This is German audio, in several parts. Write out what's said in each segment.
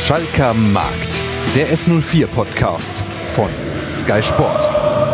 Schalker Markt, der S04-Podcast von Sky Sport.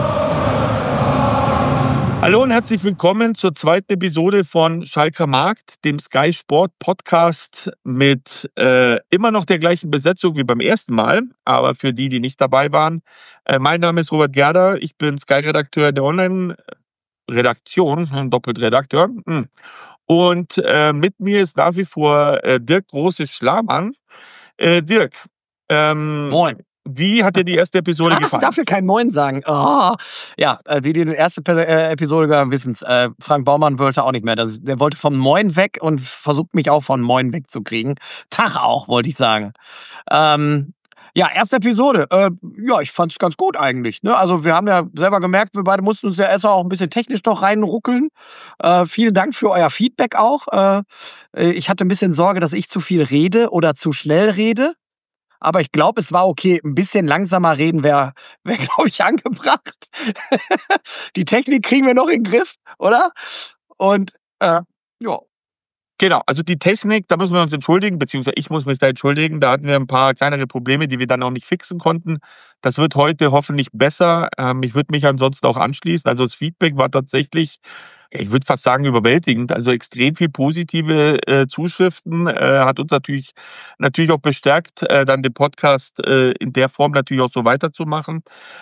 Hallo und herzlich willkommen zur zweiten Episode von Schalker Markt, dem Sky Sport Podcast mit immer noch der gleichen Besetzung wie beim ersten Mal, aber für die nicht dabei waren. Mein Name ist Robert Gerder, ich bin Sky-Redakteur der Online-Redaktion, doppelt Redakteur. Und mit mir ist nach wie vor Dirk Große-Schlamann. Dirk, Moin. wie hat dir die erste Episode gefallen? Ich darf hier kein Moin sagen. Oh. Ja, die die erste Episode gehört, wissen es. Frank Baumann wollte auch nicht mehr. Der wollte vom Moin weg und versucht mich auch von Moin wegzukriegen. Tag auch, wollte ich sagen. Ja, erste Episode. Ja, ich fand es ganz gut eigentlich. Ne? Also wir haben ja selber gemerkt, wir beide mussten uns ja erst auch ein bisschen technisch noch reinruckeln. Vielen Dank für euer Feedback auch. Ich hatte ein bisschen Sorge, dass ich zu viel rede oder zu schnell rede. Aber ich glaube, es war okay. Ein bisschen langsamer reden wäre, glaube ich, angebracht. Die Technik kriegen wir noch in den Griff, oder? Und ja. Genau, also die Technik, da müssen wir uns entschuldigen, beziehungsweise ich muss mich da entschuldigen. Da hatten wir ein paar kleinere Probleme, die wir dann auch nicht fixen konnten. Das wird heute hoffentlich besser. Ich würde mich ansonsten auch anschließen. Also das Feedback war tatsächlich, ich würde fast sagen, überwältigend. Also extrem viel positive Zuschriften. Hat uns natürlich auch bestärkt, dann den Podcast in der Form natürlich auch so weiterzumachen.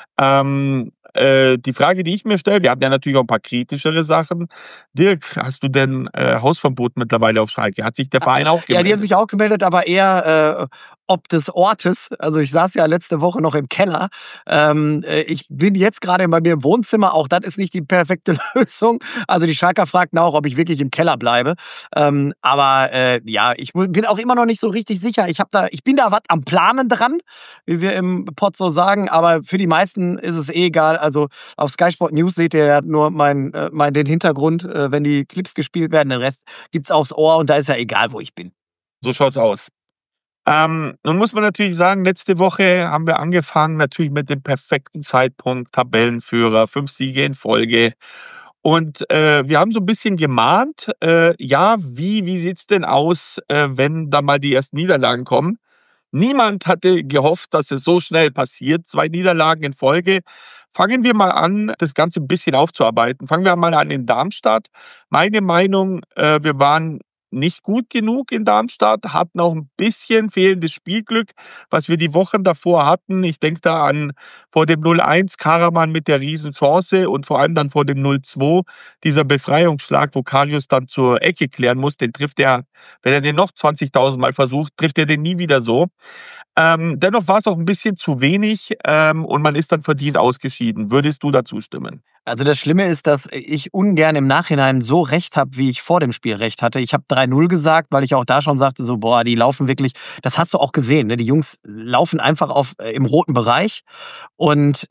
Die Frage, die ich mir stelle, wir hatten ja natürlich auch ein paar kritischere Sachen. Dirk, hast du denn Hausverbot mittlerweile auf Schalke? Hat sich der Verein auch gemeldet? Ja, die haben sich auch gemeldet, aber eher ob des Ortes. Also ich saß ja letzte Woche noch im Keller. Ich bin jetzt gerade bei mir im Wohnzimmer. Auch das ist nicht die perfekte Lösung. Also die Schalker fragten auch, ob ich wirklich im Keller bleibe. Aber ja, ich bin auch immer noch nicht so richtig sicher. Ich bin da was am Planen dran, wie wir im Pod so sagen. Aber für die meisten ist es eh egal. Also auf Sky Sport News seht ihr ja nur den Hintergrund, wenn die Clips gespielt werden. Den Rest gibt's aufs Ohr und da ist ja egal, wo ich bin. So schaut's aus. Nun muss man natürlich sagen, letzte Woche haben wir angefangen natürlich mit dem perfekten Zeitpunkt, Tabellenführer, 5 Siege in Folge. Und wir haben so ein bisschen gemahnt, ja, wie sieht's denn aus, wenn da mal die ersten Niederlagen kommen? Niemand hatte gehofft, dass es so schnell passiert. 2 Niederlagen in Folge. Fangen wir mal an, das Ganze ein bisschen aufzuarbeiten. Fangen wir mal an in Darmstadt. Meine Meinung, wir waren nicht gut genug in Darmstadt, hatten auch ein bisschen fehlendes Spielglück, was wir die Wochen davor hatten. Ich denke da an vor dem 0-1 Karaman mit der Riesenchance und vor allem dann vor dem 0-2 dieser Befreiungsschlag, wo Karius dann zur Ecke klären muss. Den trifft er, wenn er den noch 20.000 Mal versucht, trifft er den nie wieder so. Dennoch war es auch ein bisschen zu wenig und man ist dann verdient ausgeschieden. Würdest du dazu stimmen? Also das Schlimme ist, dass ich ungern im Nachhinein so recht habe, wie ich vor dem Spiel recht hatte. Ich habe 3-0 gesagt, weil ich auch da schon sagte, so boah, die laufen wirklich, das hast du auch gesehen, ne? Die Jungs laufen einfach im roten Bereich. Und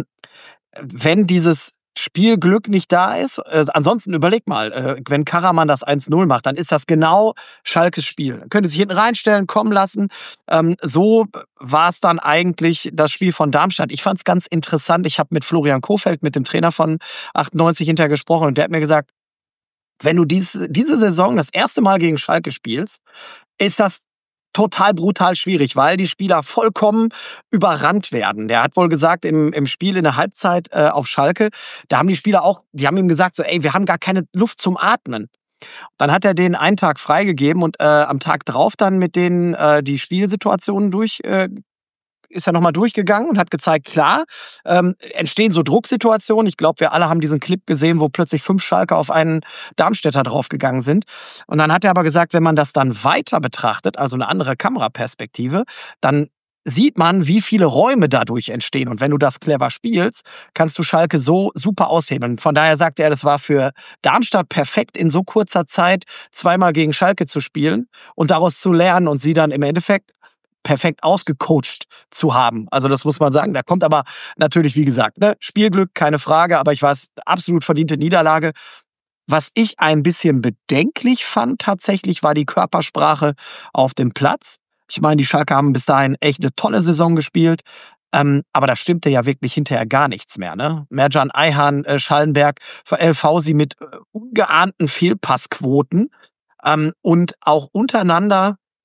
wenn dieses Spielglück nicht da ist, ansonsten überleg mal, wenn Karaman das 1-0 macht, dann ist das genau Schalkes Spiel. Dann könnte sich hinten reinstellen, kommen lassen. So war es dann eigentlich das Spiel von Darmstadt. Ich fand es ganz interessant. Ich habe mit Florian Kohfeldt, mit dem Trainer von 98 hinterher gesprochen und der hat mir gesagt, wenn du diese Saison das erste Mal gegen Schalke spielst, ist das total brutal schwierig, weil die Spieler vollkommen überrannt werden. Der hat wohl gesagt, im Spiel in der Halbzeit auf Schalke, da haben die Spieler auch, die haben ihm gesagt, so, ey, wir haben gar keine Luft zum Atmen. Dann hat er denen einen Tag freigegeben und am Tag drauf dann mit denen die Spielsituationen ist er nochmal durchgegangen und hat gezeigt, klar, entstehen so Drucksituationen. Ich glaube, wir alle haben diesen Clip gesehen, wo plötzlich 5 Schalker auf einen Darmstädter draufgegangen sind. Und dann hat er aber gesagt, wenn man das dann weiter betrachtet, also eine andere Kameraperspektive, dann sieht man, wie viele Räume dadurch entstehen. Und wenn du das clever spielst, kannst du Schalke so super aushebeln. Von daher sagte er, das war für Darmstadt perfekt, in so kurzer Zeit 2-mal gegen Schalke zu spielen und daraus zu lernen und sie dann im Endeffekt perfekt ausgecoacht zu haben. Also das muss man sagen. Da kommt aber natürlich, wie gesagt, ne, Spielglück, keine Frage, aber ich weiß, absolut verdiente Niederlage. Was ich ein bisschen bedenklich fand tatsächlich, war die Körpersprache auf dem Platz. Ich meine, die Schalker haben bis dahin echt eine tolle Saison gespielt. Aber da stimmte ja wirklich hinterher gar nichts mehr. Ne? Mercan Ayhan, Schallenberg, für El Fausi mit ungeahnten Fehlpassquoten. Und auch untereinander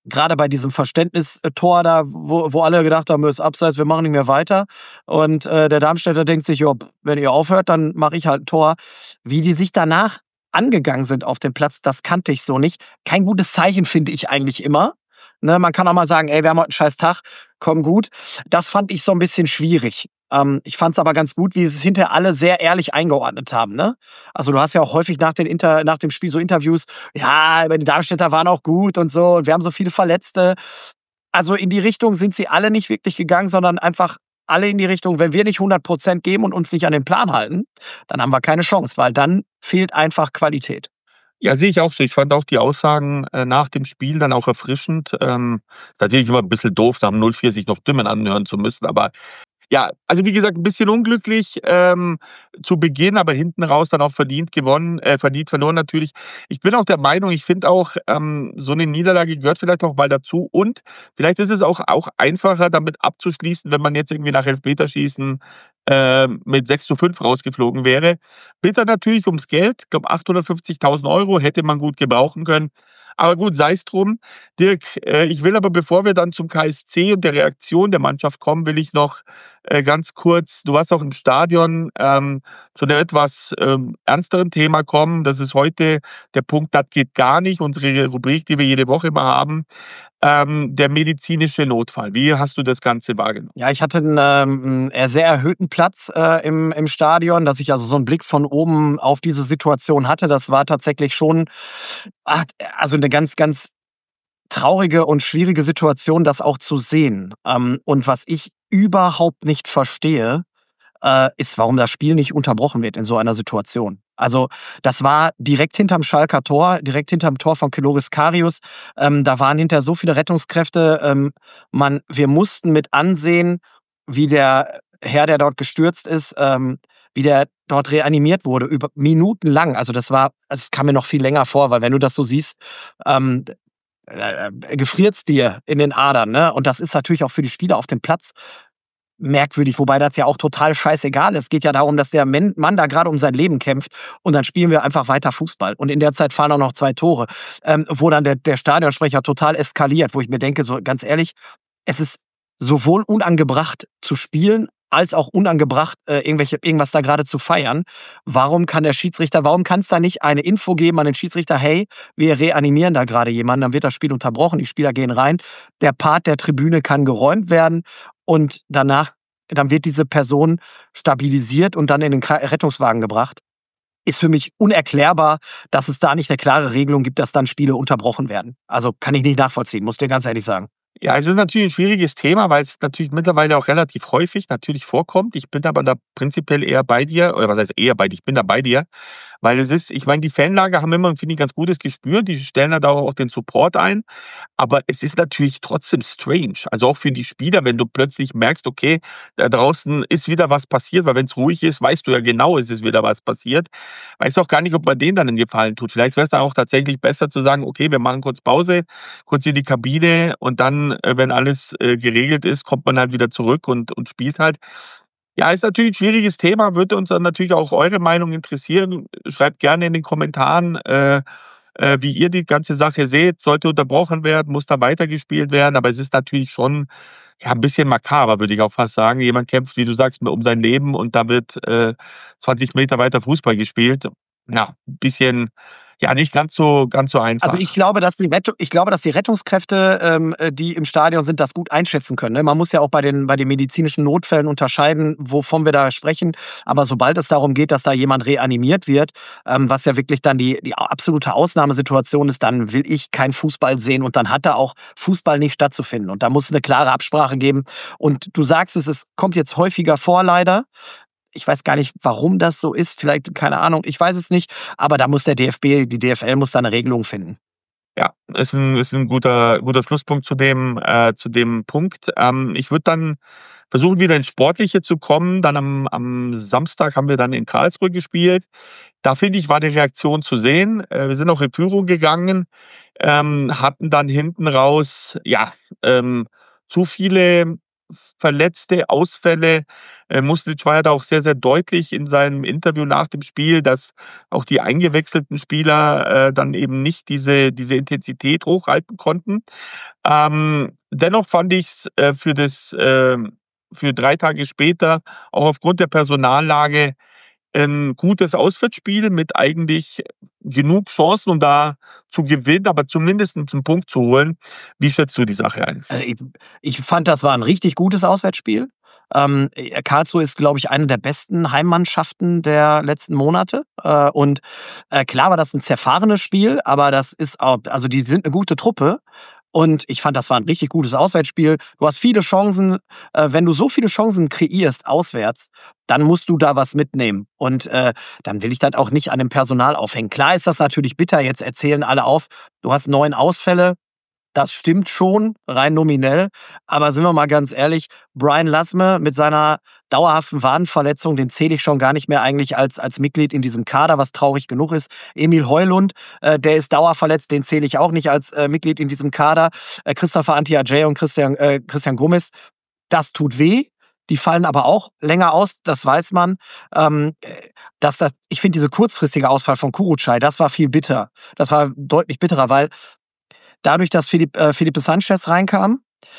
gerade bei diesem Verständnistor da, wo alle gedacht haben, ist abseits, wir machen nicht mehr weiter. Und der Darmstädter denkt sich, jo, wenn ihr aufhört, dann mache ich halt ein Tor. Wie die sich danach angegangen sind auf dem Platz, das kannte ich so nicht. Kein gutes Zeichen, finde ich eigentlich immer. Ne, man kann auch mal sagen, ey, wir haben heute einen scheiß Tag, komm gut. Das fand ich so ein bisschen schwierig. Ich fand es aber ganz gut, wie sie es hinterher alle sehr ehrlich eingeordnet haben. Ne? Also du hast ja auch häufig nach dem Spiel so Interviews, ja, aber die Darmstädter waren auch gut und so und wir haben so viele Verletzte. Also in die Richtung sind sie alle nicht wirklich gegangen, sondern einfach alle in die Richtung, wenn wir nicht 100% geben und uns nicht an den Plan halten, dann haben wir keine Chance, weil dann fehlt einfach Qualität. Ja, sehe ich auch so. Ich fand auch die Aussagen nach dem Spiel dann auch erfrischend. Ist natürlich immer ein bisschen doof, nach dem 0-4 sich noch Stimmen anhören zu müssen, aber ja, also wie gesagt, ein bisschen unglücklich zu Beginn, aber hinten raus dann auch verdient gewonnen, verdient verloren natürlich. Ich bin auch der Meinung, ich finde auch, so eine Niederlage gehört vielleicht auch mal dazu und vielleicht ist es auch einfacher, damit abzuschließen, wenn man jetzt irgendwie nach Elfmeterschießen mit 6:5 rausgeflogen wäre. Bitter natürlich ums Geld. Ich glaube, 850.000 € hätte man gut gebrauchen können. Aber gut, sei es drum. Dirk, ich will aber, bevor wir dann zum KSC und der Reaktion der Mannschaft kommen, will ich noch ganz kurz, du warst auch im Stadion, zu einem etwas ernsteren Thema kommen. Das ist heute der Punkt, das geht gar nicht, unsere Rubrik, die wir jede Woche immer haben. Der medizinische Notfall. Wie hast du das Ganze wahrgenommen? Ja, ich hatte einen sehr erhöhten Platz im Stadion, dass ich also so einen Blick von oben auf diese Situation hatte. Das war tatsächlich schon also eine ganz, ganz traurige und schwierige Situation, das auch zu sehen. Und was ich überhaupt nicht verstehe, ist, warum das Spiel nicht unterbrochen wird in so einer Situation. Also das war direkt hinterm Schalker Tor, direkt hinterm Tor von Keloris Karius. Da waren hinter so viele Rettungskräfte. Wir mussten mit ansehen, wie der Herr, der dort gestürzt ist, wie der dort reanimiert wurde, über Minuten lang. Also es kam mir noch viel länger vor, weil wenn du das so siehst, gefriert's dir in den Adern. Ne? Und das ist natürlich auch für die Spieler auf dem Platz merkwürdig, wobei das ja auch total scheißegal ist. Es geht ja darum, dass der Mann da gerade um sein Leben kämpft und dann spielen wir einfach weiter Fußball. Und in der Zeit fallen auch noch 2 Tore, wo dann der Stadionsprecher total eskaliert, wo ich mir denke, so ganz ehrlich, es ist sowohl unangebracht zu spielen, als auch unangebracht, irgendwas da gerade zu feiern. Warum kann es da nicht eine Info geben an den Schiedsrichter, hey, wir reanimieren da gerade jemanden, dann wird das Spiel unterbrochen, die Spieler gehen rein, der Part der Tribüne kann geräumt werden und danach, dann wird diese Person stabilisiert und dann in den Rettungswagen gebracht. Ist für mich unerklärbar, dass es da nicht eine klare Regelung gibt, dass dann Spiele unterbrochen werden. Also kann ich nicht nachvollziehen, muss dir ganz ehrlich sagen. Ja, es ist natürlich ein schwieriges Thema, weil es natürlich mittlerweile auch relativ häufig natürlich vorkommt. Ich bin aber da prinzipiell eher bei dir, oder was heißt eher bei dir? Ich bin da bei dir, weil ich meine, die Fanlager haben immer, finde ich, ein ganz gutes Gespür. Die stellen da auch den Support ein. Aber es ist natürlich trotzdem strange. Also auch für die Spieler, wenn du plötzlich merkst, okay, da draußen ist wieder was passiert, weil wenn es ruhig ist, weißt du ja genau, es ist wieder was passiert. Weißt auch gar nicht, ob man denen dann einen Gefallen tut. Vielleicht wäre es dann auch tatsächlich besser zu sagen, okay, wir machen kurz Pause, kurz in die Kabine und dann, wenn alles geregelt ist, kommt man halt wieder zurück und spielt halt. Ja, ist natürlich ein schwieriges Thema, würde uns dann natürlich auch eure Meinung interessieren. Schreibt gerne in den Kommentaren, wie ihr die ganze Sache seht. Sollte unterbrochen werden, muss da weitergespielt werden, aber es ist natürlich schon ja, ein bisschen makaber, würde ich auch fast sagen. Jemand kämpft, wie du sagst, um sein Leben und da wird 20 Meter weiter Fußball gespielt. Ja, ein bisschen, ja, nicht ganz so einfach. Also ich glaube, dass die Rettungskräfte, die im Stadion sind, das gut einschätzen können. Ne? Man muss ja auch bei den medizinischen Notfällen unterscheiden, wovon wir da sprechen. Aber sobald es darum geht, dass da jemand reanimiert wird, was ja wirklich dann die absolute Ausnahmesituation ist, dann will ich kein Fußball sehen und dann hat da auch Fußball nicht stattzufinden. Und da muss es eine klare Absprache geben. Und du sagst es kommt jetzt häufiger vor, leider. Ich weiß gar nicht, warum das so ist. Vielleicht, keine Ahnung, ich weiß es nicht. Aber da muss der DFB, die DFL muss da eine Regelung finden. Ja, ist ein guter Schlusspunkt zu dem Punkt. Ich würde dann versuchen, wieder ins Sportliche zu kommen. Dann am Samstag haben wir dann in Karlsruhe gespielt. Da finde ich, war die Reaktion zu sehen. Wir sind auch in Führung gegangen, hatten dann hinten raus, ja, zu viele Verletzte, Ausfälle. Muslic war ja da auch sehr, sehr deutlich in seinem Interview nach dem Spiel, dass auch die eingewechselten Spieler dann eben nicht diese Intensität hochhalten konnten. Dennoch fand ich es für 3 Tage später, auch aufgrund der Personallage, ein gutes Auswärtsspiel mit eigentlich genug Chancen, um da zu gewinnen, aber zumindest einen Punkt zu holen. Wie schätzt du die Sache ein? Ich fand, das war ein richtig gutes Auswärtsspiel. Karlsruhe ist, glaube ich, eine der besten Heimmannschaften der letzten Monate. Und klar war das ein zerfahrenes Spiel, aber das ist auch, also die sind eine gute Truppe. Und ich fand, das war ein richtig gutes Auswärtsspiel. Du hast viele Chancen. Wenn du so viele Chancen kreierst auswärts, dann musst du da was mitnehmen. Und dann will ich das auch nicht an dem Personal aufhängen. Klar ist das natürlich bitter. Jetzt erzählen alle auf, du hast 9 Ausfälle. Das stimmt schon, rein nominell. Aber sind wir mal ganz ehrlich, Brian Lasme mit seiner dauerhaften Wadenverletzung, den zähle ich schon gar nicht mehr eigentlich als Mitglied in diesem Kader, was traurig genug ist. Emil Heulund, der ist dauerverletzt, den zähle ich auch nicht als Mitglied in diesem Kader. Christopher Antiajay und Christian Gomez, das tut weh. Die fallen aber auch länger aus, das weiß man. Ich finde, diese kurzfristige Ausfall von Kurucay, das war viel bitter. Das war deutlich bitterer, weil dadurch, dass Felipe Sanchez reinkam,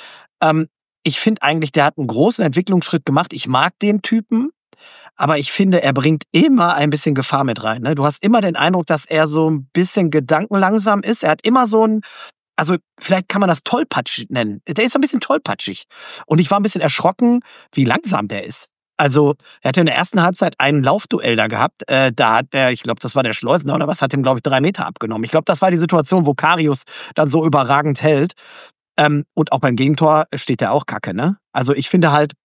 ich finde eigentlich, der hat einen großen Entwicklungsschritt gemacht. Ich mag den Typen, aber ich finde, er bringt immer ein bisschen Gefahr mit rein. Ne? Du hast immer den Eindruck, dass er so ein bisschen gedankenlangsam ist. Er hat immer so ein, also vielleicht kann man das tollpatschig nennen. Der ist ein bisschen tollpatschig. Und ich war ein bisschen erschrocken, wie langsam der ist. Also, er hatte in der ersten Halbzeit ein Laufduell da gehabt. Da hat er, ich glaube, das war der Schleusener oder was, hat ihm, glaube ich, 3 Meter abgenommen. Ich glaube, das war die Situation, wo Karius dann so überragend hält. Und auch beim Gegentor steht er auch kacke, ne? Also, ich finde halt,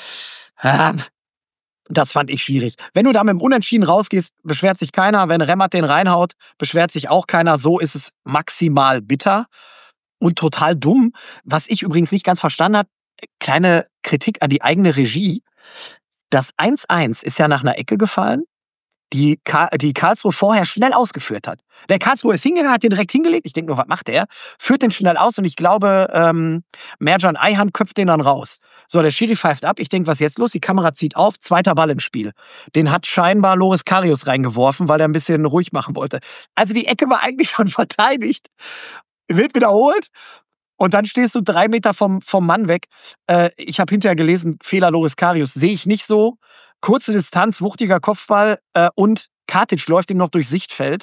das fand ich schwierig. Wenn du da mit dem Unentschieden rausgehst, beschwert sich keiner. Wenn Remmert den reinhaut, beschwert sich auch keiner. So ist es maximal bitter und total dumm. Was ich übrigens nicht ganz verstanden habe, kleine Kritik an die eigene Regie. Das 1-1 ist ja nach einer Ecke gefallen, die Karlsruhe vorher schnell ausgeführt hat. Der Karlsruhe ist hingegangen, hat den direkt hingelegt. Ich denke nur, was macht der? Führt den schnell aus und ich glaube, Mercan Ayhan köpft den dann raus. So, der Schiri pfeift ab. Ich denke, was ist jetzt los? Die Kamera zieht auf. 2. Ball im Spiel. Den hat scheinbar Loris Karius reingeworfen, weil er ein bisschen ruhig machen wollte. Also die Ecke war eigentlich schon verteidigt. Wird wiederholt. Und dann stehst du 3 Meter vom Mann weg. Ich habe hinterher gelesen, Fehler Loris Karius. Sehe ich nicht so. Kurze Distanz, wuchtiger Kopfball und Katic läuft ihm noch durchs Sichtfeld.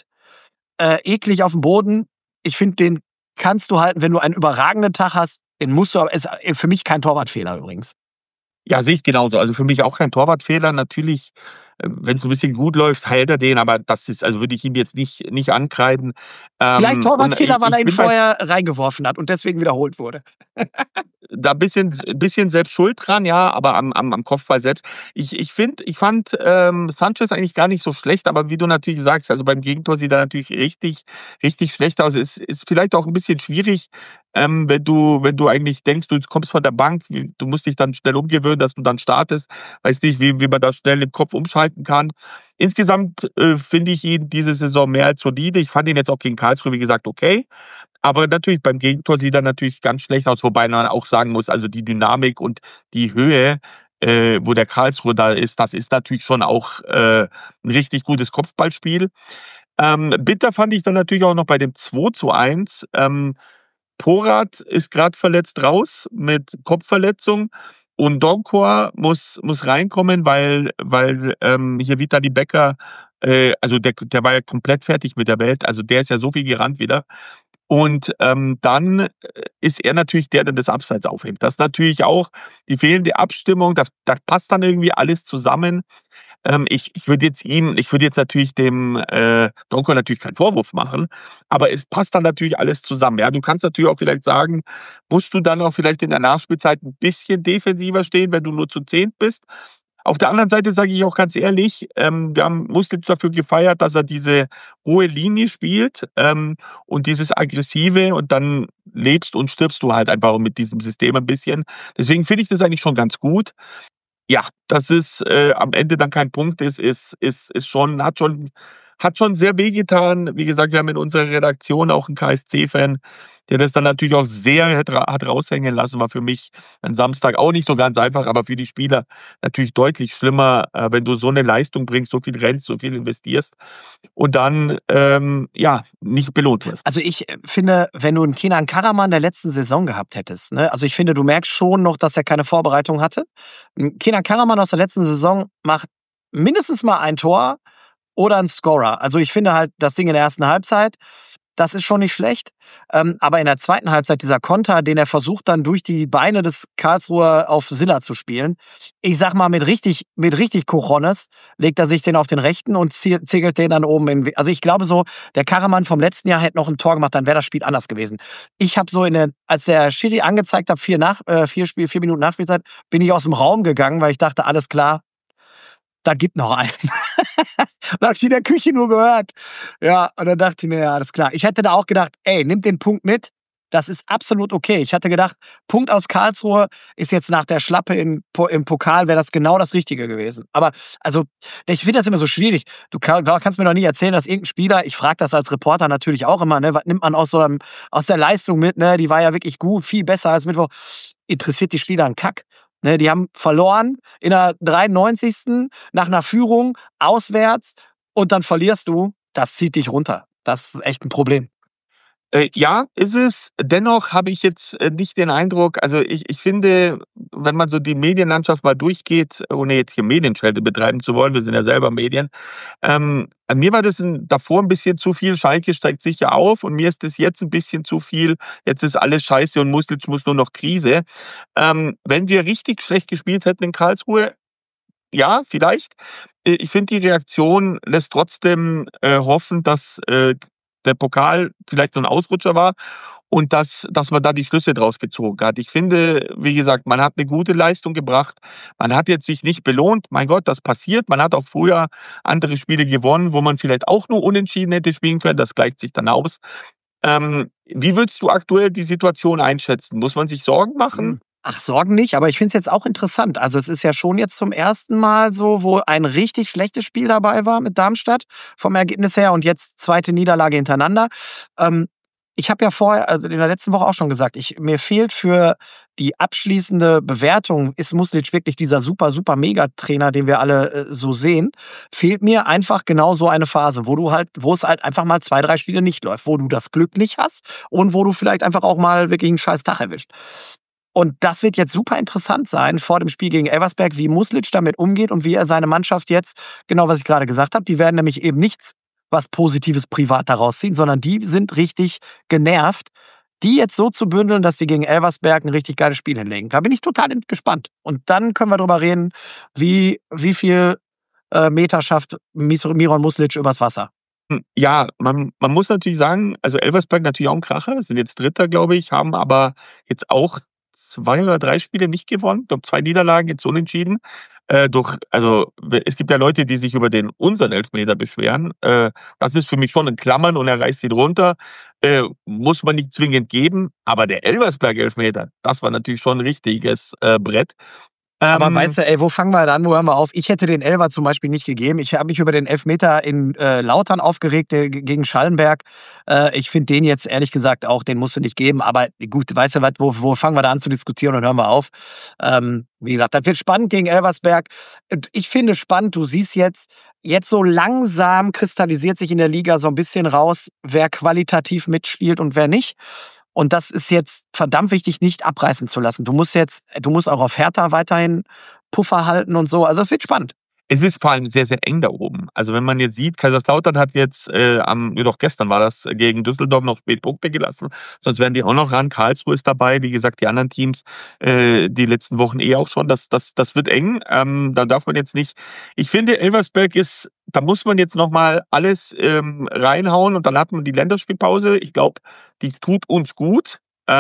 Eklig auf dem Boden. Ich finde, den kannst du halten, wenn du einen überragenden Tag hast. Den musst du, aber ist für mich kein Torwartfehler übrigens. Ja, sehe ich genauso. Also für mich auch kein Torwartfehler. Natürlich, wenn es ein bisschen gut läuft, hält er den, aber das ist, also würde ich ihm jetzt nicht ankreiden. Vielleicht Torwartfehler, weil er ihn bin vorher reingeworfen hat und deswegen wiederholt wurde. da ein bisschen selbst schuld dran, ja, aber am Kopfball selbst. Ich fand Sanchez eigentlich gar nicht so schlecht, aber wie du natürlich sagst, also beim Gegentor sieht er natürlich richtig, richtig schlecht aus. Ist vielleicht auch ein bisschen schwierig, wenn du eigentlich denkst, du kommst von der Bank, du musst dich dann schnell umgewöhnen, dass du dann startest. Weiß nicht, wie man das schnell im Kopf umschalten kann. Insgesamt finde ich ihn diese Saison mehr als solide. Ich fand ihn jetzt auch gegen Karlsruhe, wie gesagt, okay. Aber natürlich beim Gegentor sieht er natürlich ganz schlecht aus, wobei man auch sagen muss, also die Dynamik und die Höhe, wo der Karlsruhe da ist, das ist natürlich schon auch ein richtig gutes Kopfballspiel. Bitter fand ich dann natürlich auch noch bei dem 2:1. Porat ist gerade verletzt raus mit Kopfverletzung und Donkor muss reinkommen, weil hier Vitali Becker, also der war ja komplett fertig mit der Welt, also der ist ja so viel gerannt wieder. Und dann ist er natürlich der das Abseits aufhebt. Das ist natürlich auch die fehlende Abstimmung, das passt dann irgendwie alles zusammen. Ich würde jetzt natürlich dem Donko natürlich keinen Vorwurf machen, aber es passt dann natürlich alles zusammen. Ja, du kannst natürlich auch vielleicht sagen, musst du dann auch vielleicht in der Nachspielzeit ein bisschen defensiver stehen, wenn du nur zu 10 bist. Auf der anderen Seite sage ich auch ganz ehrlich, wir haben Muslic dafür gefeiert, dass er diese hohe Linie spielt und dieses Aggressive und dann lebst und stirbst du halt einfach mit diesem System ein bisschen. Deswegen finde ich das eigentlich schon ganz gut. Ja, dass es am Ende dann kein Punkt ist, hat schon hat schon sehr wehgetan. Wie gesagt, wir haben in unserer Redaktion auch einen KSC-Fan, der das dann natürlich auch sehr hat raushängen lassen. War für mich ein Samstag auch nicht so ganz einfach, aber für die Spieler natürlich deutlich schlimmer, wenn du so eine Leistung bringst, so viel rennst, so viel investierst und dann nicht belohnt wirst. Also ich finde, wenn du einen Kenan Karaman der letzten Saison gehabt hättest, ne, also ich finde, du merkst schon noch, dass er keine Vorbereitung hatte. Ein Kenan Karaman aus der letzten Saison macht mindestens mal ein Tor oder ein Scorer. Also ich finde halt das Ding in der ersten Halbzeit, das ist schon nicht schlecht. Aber in der zweiten Halbzeit dieser Konter, den er versucht dann durch die Beine des Karlsruher auf Silla zu spielen, ich sag mal mit richtig Cojones, legt er sich den auf den rechten und zegelt den dann oben in. Also ich glaube so, der Karaman vom letzten Jahr hätte noch ein Tor gemacht, dann wäre das Spiel anders gewesen. Ich habe so als der Schiri angezeigt hat, 4 Minuten Nachspielzeit, bin ich aus dem Raum gegangen, weil ich dachte, alles klar, da gibt noch einen. Da habe ich in der Küche nur gehört. Ja, und dann dachte ich mir, ja, alles klar. Ich hätte da auch gedacht, ey, nimm den Punkt mit. Das ist absolut okay. Ich hatte gedacht, Punkt aus Karlsruhe ist jetzt nach der Schlappe im Pokal, wäre das genau das Richtige gewesen. Aber also, ich finde das immer so schwierig. Du kannst mir doch nicht erzählen, dass irgendein Spieler, ich frage das als Reporter natürlich auch immer, ne, was nimmt man aus der Leistung mit, ne? Die war ja wirklich gut, viel besser als Mittwoch. Interessiert die Spieler einen Kack? Ne, die haben verloren in der 93. nach einer Führung, auswärts, und dann verlierst du. Das zieht dich runter. Das ist echt ein Problem. Ja, ist es. Dennoch habe ich jetzt nicht den Eindruck, also ich finde, wenn man so die Medienlandschaft mal durchgeht, ohne jetzt hier Medienschelte betreiben zu wollen, wir sind ja selber Medien, mir war das davor ein bisschen zu viel. Schalke steigt sicher auf und mir ist das jetzt ein bisschen zu viel. Jetzt ist alles scheiße und Muslic muss nur noch Krise. Wenn wir richtig schlecht gespielt hätten in Karlsruhe, ja, vielleicht. Ich finde, die Reaktion lässt trotzdem hoffen, dass der Pokal vielleicht nur ein Ausrutscher war und dass man da die Schlüsse draus gezogen hat. Ich finde, wie gesagt, man hat eine gute Leistung gebracht. Man hat jetzt sich nicht belohnt. Mein Gott, das passiert. Man hat auch früher andere Spiele gewonnen, wo man vielleicht auch nur unentschieden hätte spielen können. Das gleicht sich dann aus. Wie würdest du aktuell die Situation einschätzen? Muss man sich Sorgen machen? Ach, Sorgen nicht, aber ich finde es jetzt auch interessant. Also es ist ja schon jetzt zum ersten Mal so, wo ein richtig schlechtes Spiel dabei war mit Darmstadt vom Ergebnis her und jetzt zweite Niederlage hintereinander. Ich habe ja vorher, also in der letzten Woche auch schon gesagt, mir fehlt für die abschließende Bewertung, ist Muslic wirklich dieser super, super Megatrainer, den wir alle so sehen, fehlt mir einfach genau so eine Phase, wo es halt einfach mal 2, 3 Spiele nicht läuft, wo du das Glück nicht hast und wo du vielleicht einfach auch mal wirklich einen scheiß Tag erwischt. Und das wird jetzt super interessant sein vor dem Spiel gegen Elversberg, wie Muslic damit umgeht und wie er seine Mannschaft jetzt, genau was ich gerade gesagt habe, die werden nämlich eben nichts was Positives privat daraus ziehen, sondern die sind richtig genervt, die jetzt so zu bündeln, dass die gegen Elversberg ein richtig geiles Spiel hinlegen. Da bin ich total gespannt. Und dann können wir darüber reden, wie viel Meter schafft Miron Muslic übers Wasser. Ja, man muss natürlich sagen, also Elversberg natürlich auch ein Kracher, sind jetzt Dritter, glaube ich, haben aber jetzt auch 2 oder 3 Spiele nicht gewonnen. Ich glaube, 2 Niederlagen, jetzt unentschieden. Es gibt ja Leute, die sich über unseren Elfmeter beschweren. Das ist für mich schon in Klammern und er reißt ihn runter. Muss man nicht zwingend geben. Aber der Elversberg-Elfmeter, das war natürlich schon ein richtiges Brett. Aber weißt du, ey, wo fangen wir an, wo hören wir auf? Ich hätte den Elfer zum Beispiel nicht gegeben. Ich habe mich über den Elfmeter in Lautern aufgeregt gegen Schallenberg. Ich finde den jetzt ehrlich gesagt auch, den musst du nicht geben. Aber gut, weißt du was, wo fangen wir da an zu diskutieren und hören wir auf? Wie gesagt, das wird spannend gegen Elversberg. Ich finde spannend, du siehst jetzt so langsam kristallisiert sich in der Liga so ein bisschen raus, wer qualitativ mitspielt und wer nicht. Und das ist jetzt verdammt wichtig, nicht abreißen zu lassen. Du musst auch auf Hertha weiterhin Puffer halten und so. Also es wird spannend. Es ist vor allem sehr, sehr eng da oben. Also wenn man jetzt sieht, Kaiserslautern hat jetzt gestern war das, gegen Düsseldorf noch spät Punkte gelassen. Sonst werden die auch noch ran. Karlsruhe ist dabei. Wie gesagt, die anderen Teams die letzten Wochen auch schon. Das wird eng. Da darf man jetzt nicht. Ich finde, Elversberg da muss man jetzt nochmal alles reinhauen und dann hat man die Länderspielpause. Ich glaube, die tut uns gut.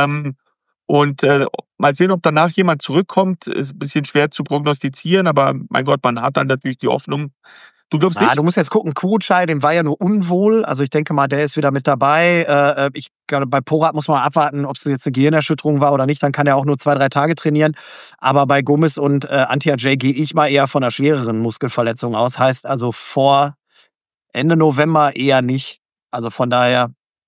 Mal sehen, ob danach jemand zurückkommt, ist ein bisschen schwer zu prognostizieren, aber mein Gott, man hat dann natürlich die Hoffnung. Du glaubst nicht? Du musst jetzt gucken, Kurucay, dem war ja nur unwohl, also ich denke mal, der ist wieder mit dabei. Bei Porat muss man abwarten, ob es jetzt eine Gehirnerschütterung war oder nicht, dann kann er auch nur 2, 3 Tage trainieren. Aber bei Gomez und Antia J gehe ich mal eher von einer schwereren Muskelverletzung aus, heißt also vor Ende November eher nicht. Also von daher,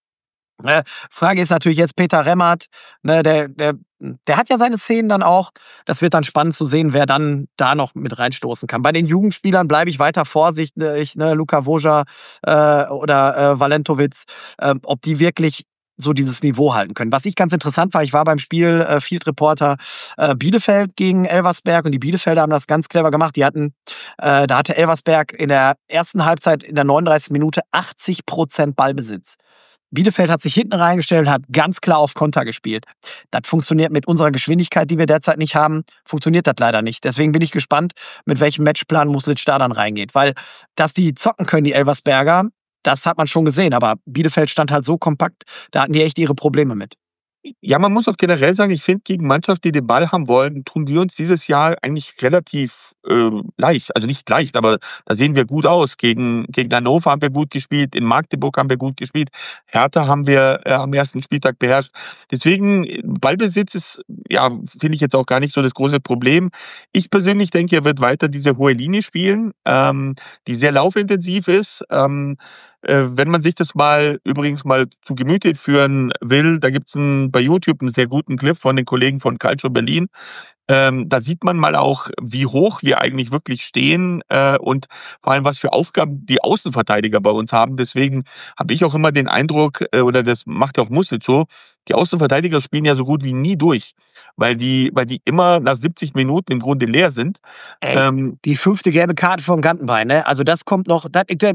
Frage ist natürlich jetzt Peter Remmert, ne, der hat ja seine Szenen dann auch. Das wird dann spannend zu sehen, wer dann da noch mit reinstoßen kann. Bei den Jugendspielern bleibe ich weiter vorsichtig, ne, Luka Voja oder Valentovic, ob die wirklich so dieses Niveau halten können. Was ich ganz interessant war, ich war beim Spiel Field Reporter Bielefeld gegen Elversberg und die Bielefelder haben das ganz clever gemacht. Da hatte Elversberg in der ersten Halbzeit in der 39. Minute 80% Ballbesitz. Bielefeld hat sich hinten reingestellt und hat ganz klar auf Konter gespielt. Das funktioniert mit unserer Geschwindigkeit, die wir derzeit nicht haben, funktioniert das leider nicht. Deswegen bin ich gespannt, mit welchem Matchplan Muslic da dann reingeht. Weil, dass die zocken können, die Elversberger, das hat man schon gesehen. Aber Bielefeld stand halt so kompakt, da hatten die echt ihre Probleme mit. Ja, man muss auch generell sagen, ich finde, gegen Mannschaften, die den Ball haben wollen, tun wir uns dieses Jahr eigentlich relativ leicht. Also nicht leicht, aber da sehen wir gut aus. Gegen Hannover haben wir gut gespielt, in Magdeburg haben wir gut gespielt, Hertha haben wir am ersten Spieltag beherrscht. Deswegen, Ballbesitz ist, ja, finde ich jetzt auch gar nicht so das große Problem. Ich persönlich denke, er wird weiter diese hohe Linie spielen, die sehr laufintensiv ist. Wenn man sich das übrigens mal zu Gemüte führen will, da gibt's bei YouTube einen sehr guten Clip von den Kollegen von Calcio Berlin. Da sieht man mal auch, wie hoch wir eigentlich wirklich stehen und vor allem, was für Aufgaben die Außenverteidiger bei uns haben. Deswegen habe ich auch immer den Eindruck, oder das macht ja auch Muslic so, die Außenverteidiger spielen ja so gut wie nie durch, weil die immer nach 70 Minuten im Grunde leer sind. Die 5. gelbe Karte von Gantenbein, ne? Also das kommt noch,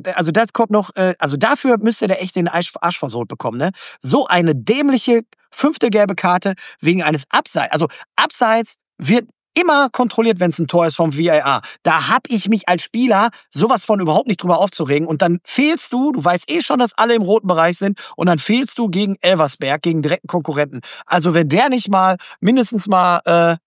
also dafür müsste der echt den Arsch versohlt bekommen, ne? So eine dämliche 5. gelbe Karte wegen eines Abseits. Also Abseits wird immer kontrolliert, wenn es ein Tor ist vom VAR. Da hab ich mich als Spieler sowas von überhaupt nicht drüber aufzuregen. Und dann fehlst du weißt eh schon, dass alle im roten Bereich sind, und dann fehlst du gegen Elversberg, gegen direkten Konkurrenten. Also wenn der nicht mal mindestens mal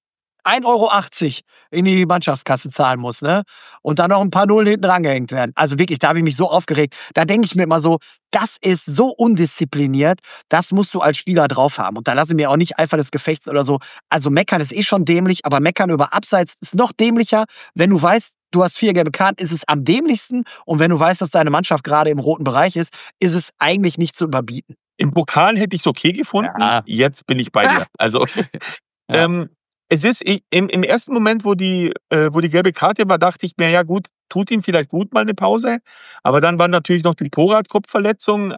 1,80 € in die Mannschaftskasse zahlen muss, ne? Und dann noch ein paar Nullen hinten dran gehängt werden. Also wirklich, da habe ich mich so aufgeregt. Da denke ich mir immer so, das ist so undiszipliniert, das musst du als Spieler drauf haben. Und da lasse ich mir auch nicht Eifer des Gefechts oder so. Also meckern ist eh schon dämlich, aber meckern über Abseits ist noch dämlicher. Wenn du weißt, du hast 4 gelbe Karten, ist es am dämlichsten. Und wenn du weißt, dass deine Mannschaft gerade im roten Bereich ist es eigentlich nicht zu überbieten. Im Pokal hätte ich es okay gefunden. Ja. Jetzt bin ich bei dir. Also ja. Es ist im ersten Moment, wo die gelbe Karte war, dachte ich mir, ja gut, tut ihm vielleicht gut mal eine Pause. Aber dann war natürlich noch die Porat-Kopfverletzung.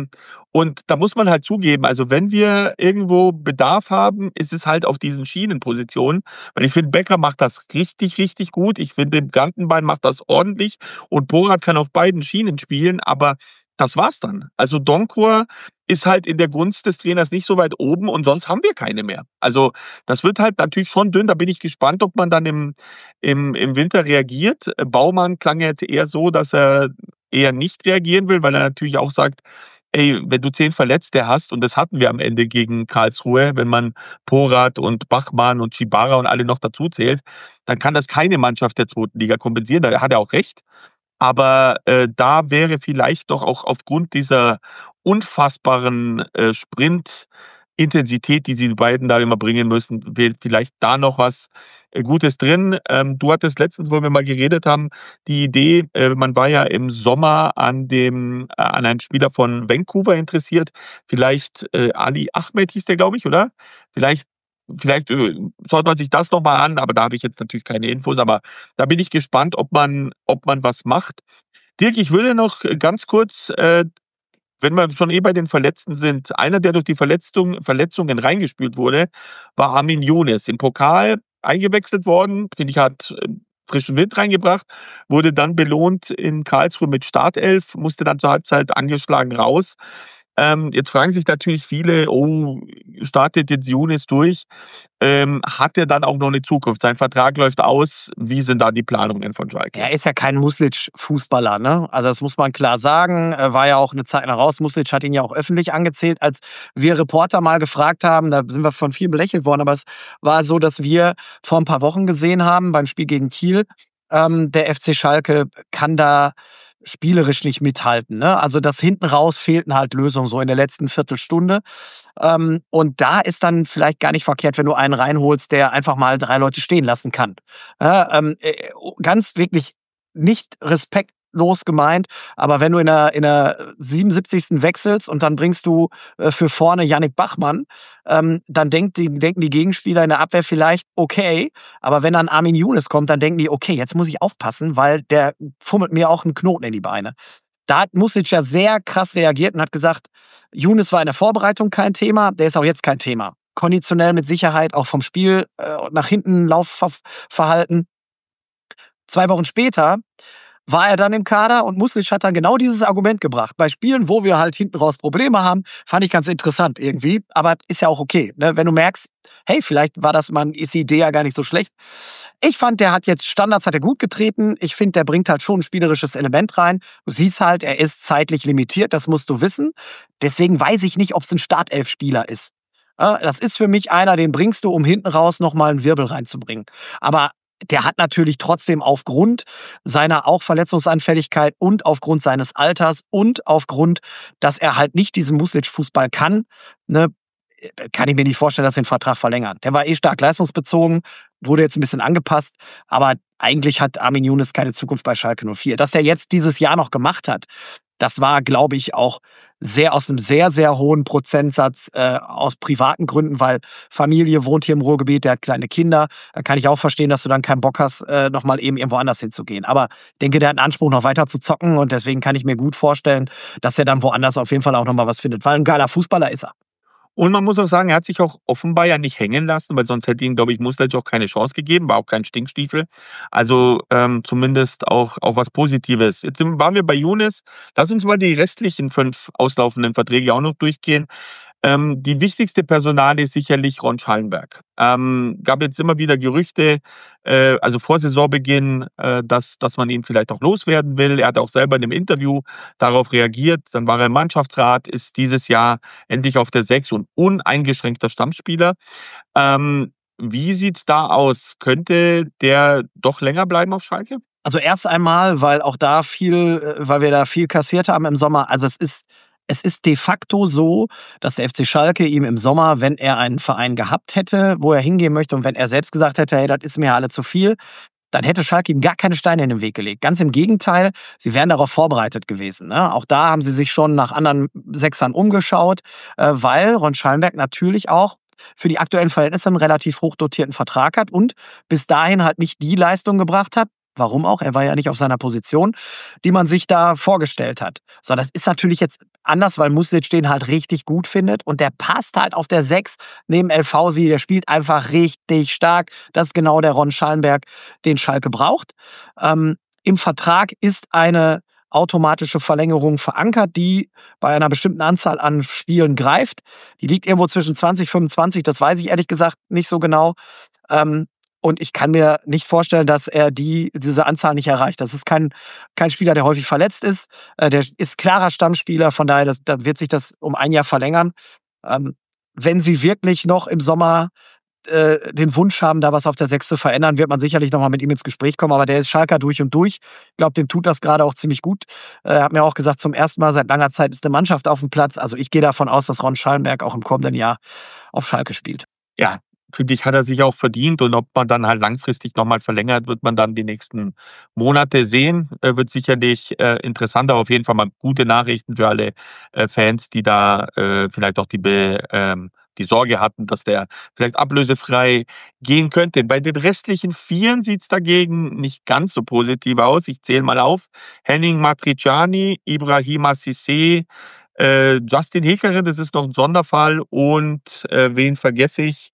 Und da muss man halt zugeben, also wenn wir irgendwo Bedarf haben, ist es halt auf diesen Schienenpositionen. Weil ich finde, Becker macht das richtig, richtig gut. Ich finde, Gantenbein macht das ordentlich. Und Porat kann auf beiden Schienen spielen, aber das war's dann. Also Donkor ist halt in der Gunst des Trainers nicht so weit oben und sonst haben wir keine mehr. Also das wird halt natürlich schon dünn. Da bin ich gespannt, ob man dann im Winter reagiert. Baumann klang jetzt eher so, dass er eher nicht reagieren will, weil er natürlich auch sagt, ey, wenn du 10 Verletzte hast, und das hatten wir am Ende gegen Karlsruhe, wenn man Porat und Bachmann und Schibara und alle noch dazu zählt, dann kann das keine Mannschaft der 2. Liga kompensieren. Da hat er auch recht. Aber da wäre vielleicht doch auch aufgrund dieser unfassbaren Sprintintensität, die die beiden da immer bringen müssen, vielleicht da noch was Gutes drin. Du hattest letztens, wo wir mal geredet haben, die Idee, man war ja im Sommer an einem Spieler von Vancouver interessiert. Vielleicht Ali Ahmed hieß der, glaube ich, oder? Vielleicht schaut man sich das nochmal an, aber da habe ich jetzt natürlich keine Infos, aber da bin ich gespannt, ob man was macht. Dirk, ich würde noch ganz kurz, wenn wir schon bei den Verletzten sind, einer, der durch die Verletzungen reingespült wurde, war Armin Younes. Im Pokal eingewechselt worden, finde ich, hat frischen Wind reingebracht, wurde dann belohnt in Karlsruhe mit Startelf, musste dann zur Halbzeit angeschlagen raus. Jetzt fragen sich natürlich viele, startet jetzt Younes durch? Hat er dann auch noch eine Zukunft? Sein Vertrag läuft aus. Wie sind da die Planungen von Schalke? Er ist ja kein Muslic-Fußballer, ne? Also das muss man klar sagen. Er war ja auch eine Zeit lang raus. Muslic hat ihn ja auch öffentlich angezählt. Als wir Reporter mal gefragt haben, da sind wir von vielen belächelt worden, aber es war so, dass wir vor ein paar Wochen gesehen haben, beim Spiel gegen Kiel, der FC Schalke kann da spielerisch nicht mithalten, ne? Also das hinten raus fehlten halt Lösungen so in der letzten Viertelstunde. Und da ist dann vielleicht gar nicht verkehrt, wenn du einen reinholst, der einfach mal 3 Leute stehen lassen kann. Ganz wirklich nicht respektlos gemeint, aber wenn du in der 77. wechselst und dann bringst du für vorne Yannick Bachmann, dann denken die Gegenspieler in der Abwehr vielleicht, okay, aber wenn dann Armin Younes kommt, dann denken die, okay, jetzt muss ich aufpassen, weil der fummelt mir auch einen Knoten in die Beine. Da hat Muslitsch ja sehr krass reagiert und hat gesagt, Younes war in der Vorbereitung kein Thema, der ist auch jetzt kein Thema. Konditionell mit Sicherheit, auch vom Spiel nach hinten Laufverhalten. 2 Wochen später war er dann im Kader und Muslitsch hat dann genau dieses Argument gebracht. Bei Spielen, wo wir halt hinten raus Probleme haben, fand ich ganz interessant irgendwie. Aber ist ja auch okay, ne? Wenn du merkst, hey, vielleicht ist die Idee ja gar nicht so schlecht. Ich fand, der hat jetzt Standards hat er gut getreten. Ich finde, der bringt halt schon ein spielerisches Element rein. Du siehst halt, er ist zeitlich limitiert, das musst du wissen. Deswegen weiß ich nicht, ob es ein Startelf-Spieler ist. Das ist für mich einer, den bringst du, um hinten raus nochmal einen Wirbel reinzubringen. Aber der hat natürlich trotzdem aufgrund seiner auch Verletzungsanfälligkeit und aufgrund seines Alters und aufgrund, dass er halt nicht diesen Muslitsch-Fußball kann, ne, kann ich mir nicht vorstellen, dass sie den Vertrag verlängern. Der war stark leistungsbezogen, wurde jetzt ein bisschen angepasst, aber eigentlich hat Armin Younes keine Zukunft bei Schalke 04. Dass der jetzt dieses Jahr noch gemacht hat, das war, glaube ich, auch aus einem sehr, sehr hohen Prozentsatz aus privaten Gründen, weil Familie wohnt hier im Ruhrgebiet, der hat kleine Kinder. Da kann ich auch verstehen, dass du dann keinen Bock hast, nochmal eben irgendwo anders hinzugehen. Aber ich denke, der hat einen Anspruch, noch weiter zu zocken und deswegen kann ich mir gut vorstellen, dass er dann woanders auf jeden Fall auch nochmal was findet, weil ein geiler Fußballer ist er. Und man muss auch sagen, er hat sich auch offenbar ja nicht hängen lassen, weil sonst hätte ihm, glaube ich, Muslitsch auch keine Chance gegeben, war auch kein Stinkstiefel. Also zumindest auch was Positives. Jetzt waren wir bei Younes. Lass uns mal die restlichen 5 auslaufenden Verträge auch noch durchgehen. Die wichtigste Personalie ist sicherlich Ron Schallenberg. Gab jetzt immer wieder Gerüchte, also vor Saisonbeginn, dass man ihn vielleicht auch loswerden will. Er hat auch selber in einem Interview darauf reagiert. Dann war er im Mannschaftsrat, ist dieses Jahr endlich auf der 6 und uneingeschränkter Stammspieler. Wie sieht's da aus? Könnte der doch länger bleiben auf Schalke? Also erst einmal, weil wir da viel kassiert haben im Sommer. Also es ist de facto so, dass der FC Schalke ihm im Sommer, wenn er einen Verein gehabt hätte, wo er hingehen möchte und wenn er selbst gesagt hätte, hey, das ist mir alle zu viel, dann hätte Schalke ihm gar keine Steine in den Weg gelegt. Ganz im Gegenteil, sie wären darauf vorbereitet gewesen. Ne? Auch da haben sie sich schon nach anderen Sechsern umgeschaut, weil Ron Schallenberg natürlich auch für die aktuellen Verhältnisse einen relativ hochdotierten Vertrag hat und bis dahin halt nicht die Leistung gebracht hat. Warum auch? Er war ja nicht auf seiner Position, die man sich da vorgestellt hat. So, das ist natürlich jetzt anders, weil Muslitsch den halt richtig gut findet und der passt halt auf der 6 neben El Fausi. Der spielt einfach richtig stark. Das ist genau der Ron Schallenberg, den Schalke braucht. Im Vertrag ist eine automatische Verlängerung verankert, die bei einer bestimmten Anzahl an Spielen greift. Die liegt irgendwo zwischen 20 und 25, das weiß ich ehrlich gesagt nicht so genau. Und ich kann mir nicht vorstellen, dass er diese Anzahl nicht erreicht. Das ist kein Spieler, der häufig verletzt ist. Der ist klarer Stammspieler, von daher da wird sich das um ein Jahr verlängern. Wenn sie wirklich noch im Sommer den Wunsch haben, da was auf der 6 zu verändern, wird man sicherlich nochmal mit ihm ins Gespräch kommen. Aber der ist Schalker durch und durch. Ich glaube, dem tut das gerade auch ziemlich gut. Er hat mir auch gesagt, zum ersten Mal seit langer Zeit ist eine Mannschaft auf dem Platz. Also ich gehe davon aus, dass Ron Schallenberg auch im kommenden Jahr auf Schalke spielt. Ja, finde ich, hat er sich auch verdient. Und ob man dann halt langfristig nochmal verlängert, wird man dann die nächsten Monate sehen. Wird sicherlich interessanter. Auf jeden Fall mal gute Nachrichten für alle Fans, die da vielleicht auch die Sorge hatten, dass der vielleicht ablösefrei gehen könnte. Bei den restlichen 4 sieht's dagegen nicht ganz so positiv aus. Ich zähle mal auf. Henning Matriciani, Ibrahima Cissé, Justin Hekeren, das ist noch ein Sonderfall. Und wen vergesse ich?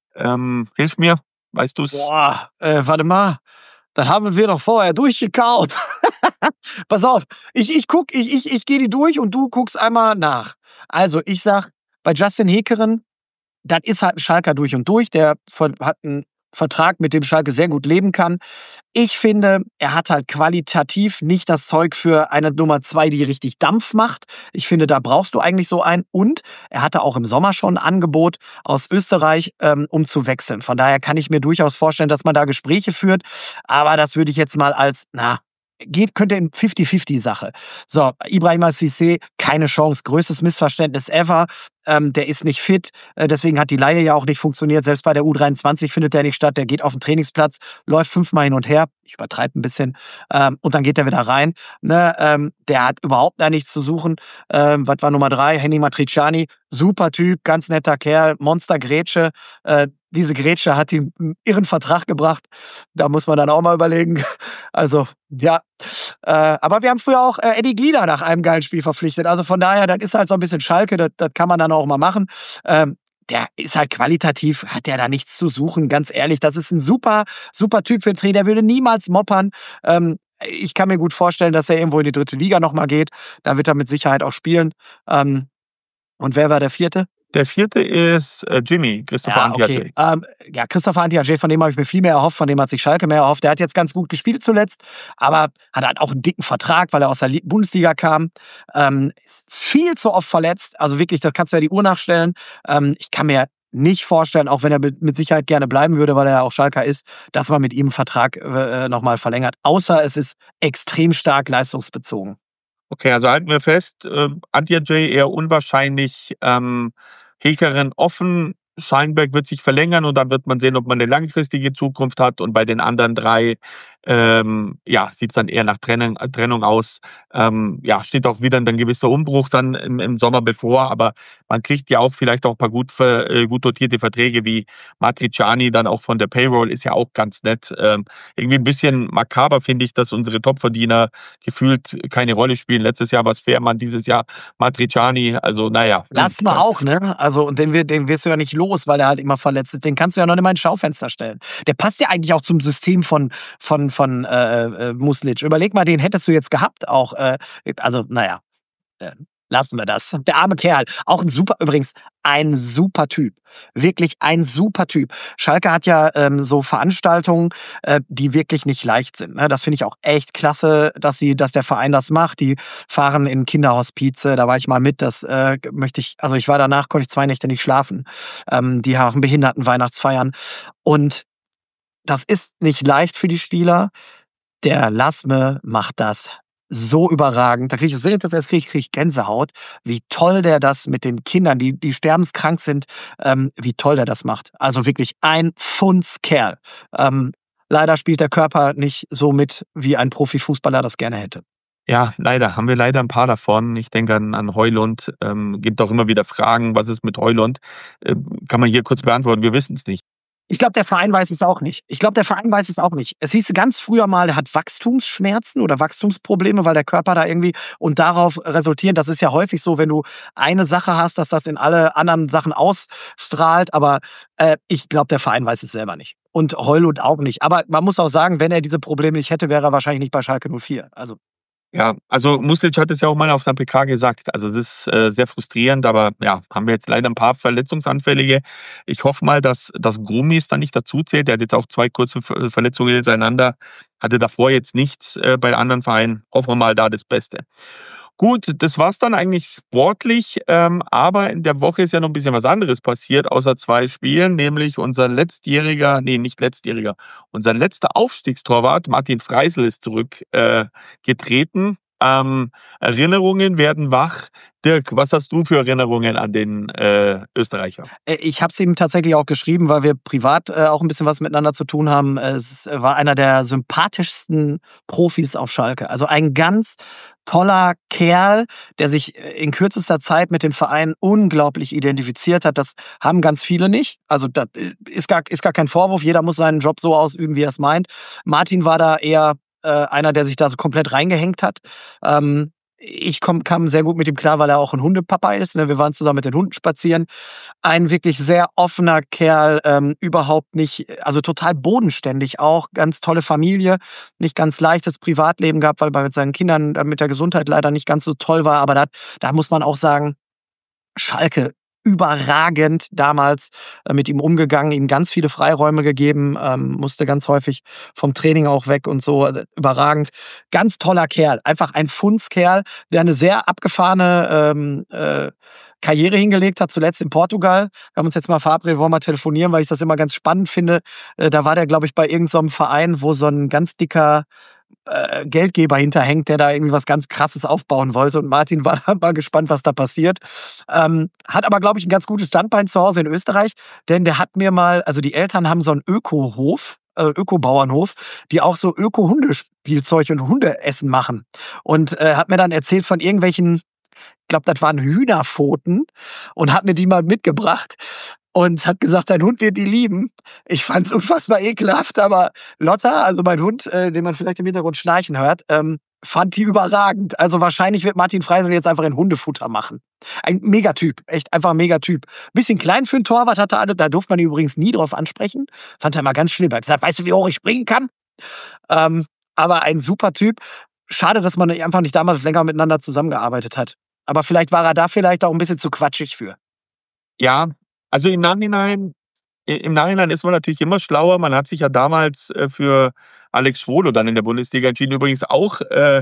Hilf mir, weißt du's? Boah, warte mal. Dann haben wir doch vorher durchgekaut. Pass auf, ich gehe die durch und du guckst einmal nach. Also, ich sag, bei Justin Hekeren, das ist halt ein Schalker durch und durch. Der hat einen Vertrag, mit dem Schalke sehr gut leben kann. Ich finde, er hat halt qualitativ nicht das Zeug für eine Nummer 2, die richtig Dampf macht. Ich finde, da brauchst du eigentlich so einen. Und er hatte auch im Sommer schon ein Angebot aus Österreich, um zu wechseln. Von daher kann ich mir durchaus vorstellen, dass man da Gespräche führt. Aber das würde ich jetzt mal als, könnte in 50-50-Sache. So, Ibrahima Cissé, keine Chance, größtes Missverständnis ever. der ist nicht fit, deswegen hat die Leihe ja auch nicht funktioniert. Selbst bei der U23 findet der nicht statt. Der geht auf den Trainingsplatz, läuft 5-mal hin und her. Ich übertreibe ein bisschen. Und dann geht er wieder rein. Ne? Der hat überhaupt da nichts zu suchen. Was war Nummer 3? Henning Matriciani. Super Typ, ganz netter Kerl, Monster-Grätsche. Diese Grätsche hat ihm einen irren Vertrag gebracht. Da muss man dann auch mal überlegen. Also, ja. Aber wir haben früher auch Eddie Glieder nach einem geilen Spiel verpflichtet. Also von daher, das ist halt so ein bisschen Schalke, das kann man dann auch mal machen. Der ist halt qualitativ, hat der da nichts zu suchen, ganz ehrlich. Das ist ein super, super Typ für den Trainer. Der würde niemals moppern. Ich kann mir gut vorstellen, dass er irgendwo in die 3. Liga nochmal geht. Da wird er mit Sicherheit auch spielen. Und wer war der 4.? Der 4. ist Jimmy, Christopher Antiaje. Ja, Christopher Antiaje, von dem habe ich mir viel mehr erhofft, von dem hat sich Schalke mehr erhofft. Der hat jetzt ganz gut gespielt zuletzt, aber hat halt auch einen dicken Vertrag, weil er aus der Bundesliga kam. Ist viel zu oft verletzt, also wirklich, da kannst du ja die Uhr nachstellen. Ich kann mir nicht vorstellen, auch wenn er mit Sicherheit gerne bleiben würde, weil er ja auch Schalker ist, dass man mit ihm einen Vertrag nochmal verlängert. Außer es ist extrem stark leistungsbezogen. Okay, also halten wir fest, Antiaje eher unwahrscheinlich, Hekeren offen, Schallenberg wird sich verlängern und dann wird man sehen, ob man eine langfristige Zukunft hat. Und bei den anderen 3 sieht es dann eher nach Trennung aus. Steht auch wieder ein gewisser Umbruch dann im Sommer bevor, aber man kriegt ja auch vielleicht auch ein paar gut dotierte Verträge wie Matriciani, dann auch von der Payroll, ist ja auch ganz nett. Irgendwie ein bisschen makaber finde ich, dass unsere Topverdiener gefühlt keine Rolle spielen. Letztes Jahr war es Fährmann, dieses Jahr Matriciani, also naja. Lass mal auch, ne? Also, und den wirst du ja nicht los, weil er halt immer verletzt ist. Den kannst du ja noch nicht mal ins Schaufenster stellen. Der passt ja eigentlich auch zum System von Muslic. Überleg mal, den hättest du jetzt gehabt auch. Lassen wir das. Der arme Kerl. Auch übrigens ein super Typ. Wirklich ein super Typ. Schalke hat ja so Veranstaltungen, die wirklich nicht leicht sind. Ne? Das finde ich auch echt klasse, dass der Verein das macht. Die fahren in Kinderhospize, da war ich mal mit. Ich war danach, konnte ich 2 Nächte nicht schlafen. Die haben Behindertenweihnachtsfeiern. Und das ist nicht leicht für die Spieler. Der Lasme macht das so überragend. Da kriege ich Gänsehaut, wie toll der das mit den Kindern, die sterbenskrank sind, wie toll der das macht. Also wirklich ein Fundskerl. Leider spielt der Körper nicht so mit, wie ein Profifußballer das gerne hätte. Ja, leider. Haben wir leider ein paar davon. Ich denke an Højlund. Gibt auch immer wieder Fragen, was ist mit Højlund? Kann man hier kurz beantworten, wir wissen es nicht. Ich glaube, der Verein weiß es auch nicht. Es hieß ganz früher mal, er hat Wachstumsschmerzen oder Wachstumsprobleme, weil der Körper da irgendwie und darauf resultieren. Das ist ja häufig so, wenn du eine Sache hast, dass das in alle anderen Sachen ausstrahlt. Aber ich glaube, der Verein weiß es selber nicht. Und Højlund auch nicht. Aber man muss auch sagen, wenn er diese Probleme nicht hätte, wäre er wahrscheinlich nicht bei Schalke 04. Ja, also Muslic hat es ja auch mal auf der PK gesagt. Also es ist sehr frustrierend, aber ja, haben wir jetzt leider ein paar Verletzungsanfällige. Ich hoffe mal, dass Grumis da nicht dazu zählt. Der hat jetzt auch 2 kurze Verletzungen hintereinander. Hatte davor jetzt nichts bei anderen Vereinen. Hoffen wir mal da das Beste. Gut, das war's dann eigentlich sportlich, aber in der Woche ist ja noch ein bisschen was anderes passiert, außer 2 Spielen, nämlich unser letzter Aufstiegstorwart Martin Freisl ist zurückgetreten. Erinnerungen werden wach. Dirk, was hast du für Erinnerungen an den Österreicher? Ich habe es ihm tatsächlich auch geschrieben, weil wir privat auch ein bisschen was miteinander zu tun haben. Es war einer der sympathischsten Profis auf Schalke. Also ein ganz toller Kerl, der sich in kürzester Zeit mit dem Verein unglaublich identifiziert hat. Das haben ganz viele nicht. Also das ist gar kein Vorwurf. Jeder muss seinen Job so ausüben, wie er es meint. Martin war da eher einer, der sich da so komplett reingehängt hat. Ich kam sehr gut mit ihm klar, weil er auch ein Hundepapa ist. Ne? Wir waren zusammen mit den Hunden spazieren. Ein wirklich sehr offener Kerl, überhaupt nicht, also total bodenständig auch. Ganz tolle Familie, nicht ganz leichtes Privatleben gehabt, weil mit seinen Kindern mit der Gesundheit leider nicht ganz so toll war. Aber da muss man auch sagen, Schalke überragend damals mit ihm umgegangen, ihm ganz viele Freiräume gegeben, musste ganz häufig vom Training auch weg und so. Also überragend. Ganz toller Kerl, einfach ein Fundskerl, der eine sehr abgefahrene Karriere hingelegt hat, zuletzt in Portugal. Wir haben uns jetzt mal verabredet, wollen mal telefonieren, weil ich das immer ganz spannend finde. Da war der, glaube ich, bei irgendeinem Verein, wo so ein ganz dicker Geldgeber hinterhängt, der da irgendwie was ganz Krasses aufbauen wollte. Und Martin war da mal gespannt, was da passiert. Hat aber, glaube ich, ein ganz gutes Standbein zu Hause in Österreich, denn der hat mir mal, also die Eltern haben so einen Öko-Hof, Öko-Bauernhof, die auch so Öko-Hundespielzeug und Hundeessen machen. Und hat mir dann erzählt von irgendwelchen, ich glaube, das waren Hühnerpfoten, und hat mir die mal mitgebracht und hat gesagt, dein Hund wird die lieben. Ich fand es unfassbar ekelhaft, aber Lotta, also mein Hund, den man vielleicht im Hintergrund schnarchen hört, fand die überragend. Also wahrscheinlich wird Martin Freisel jetzt einfach ein Hundefutter machen. Ein Megatyp, echt einfach ein Megatyp. Bisschen klein für einen Torwart hatte er, da durfte man ihn übrigens nie drauf ansprechen. Fand er mal ganz schlimm. Er hat gesagt, weißt du, wie hoch ich springen kann? Aber ein super Typ. Schade, dass man einfach nicht damals länger miteinander zusammengearbeitet hat. Aber vielleicht war er da vielleicht auch ein bisschen zu quatschig für. Ja, also im Nachhinein ist man natürlich immer schlauer. Man hat sich ja damals für Alex Schwolo dann in der Bundesliga entschieden. Übrigens auch,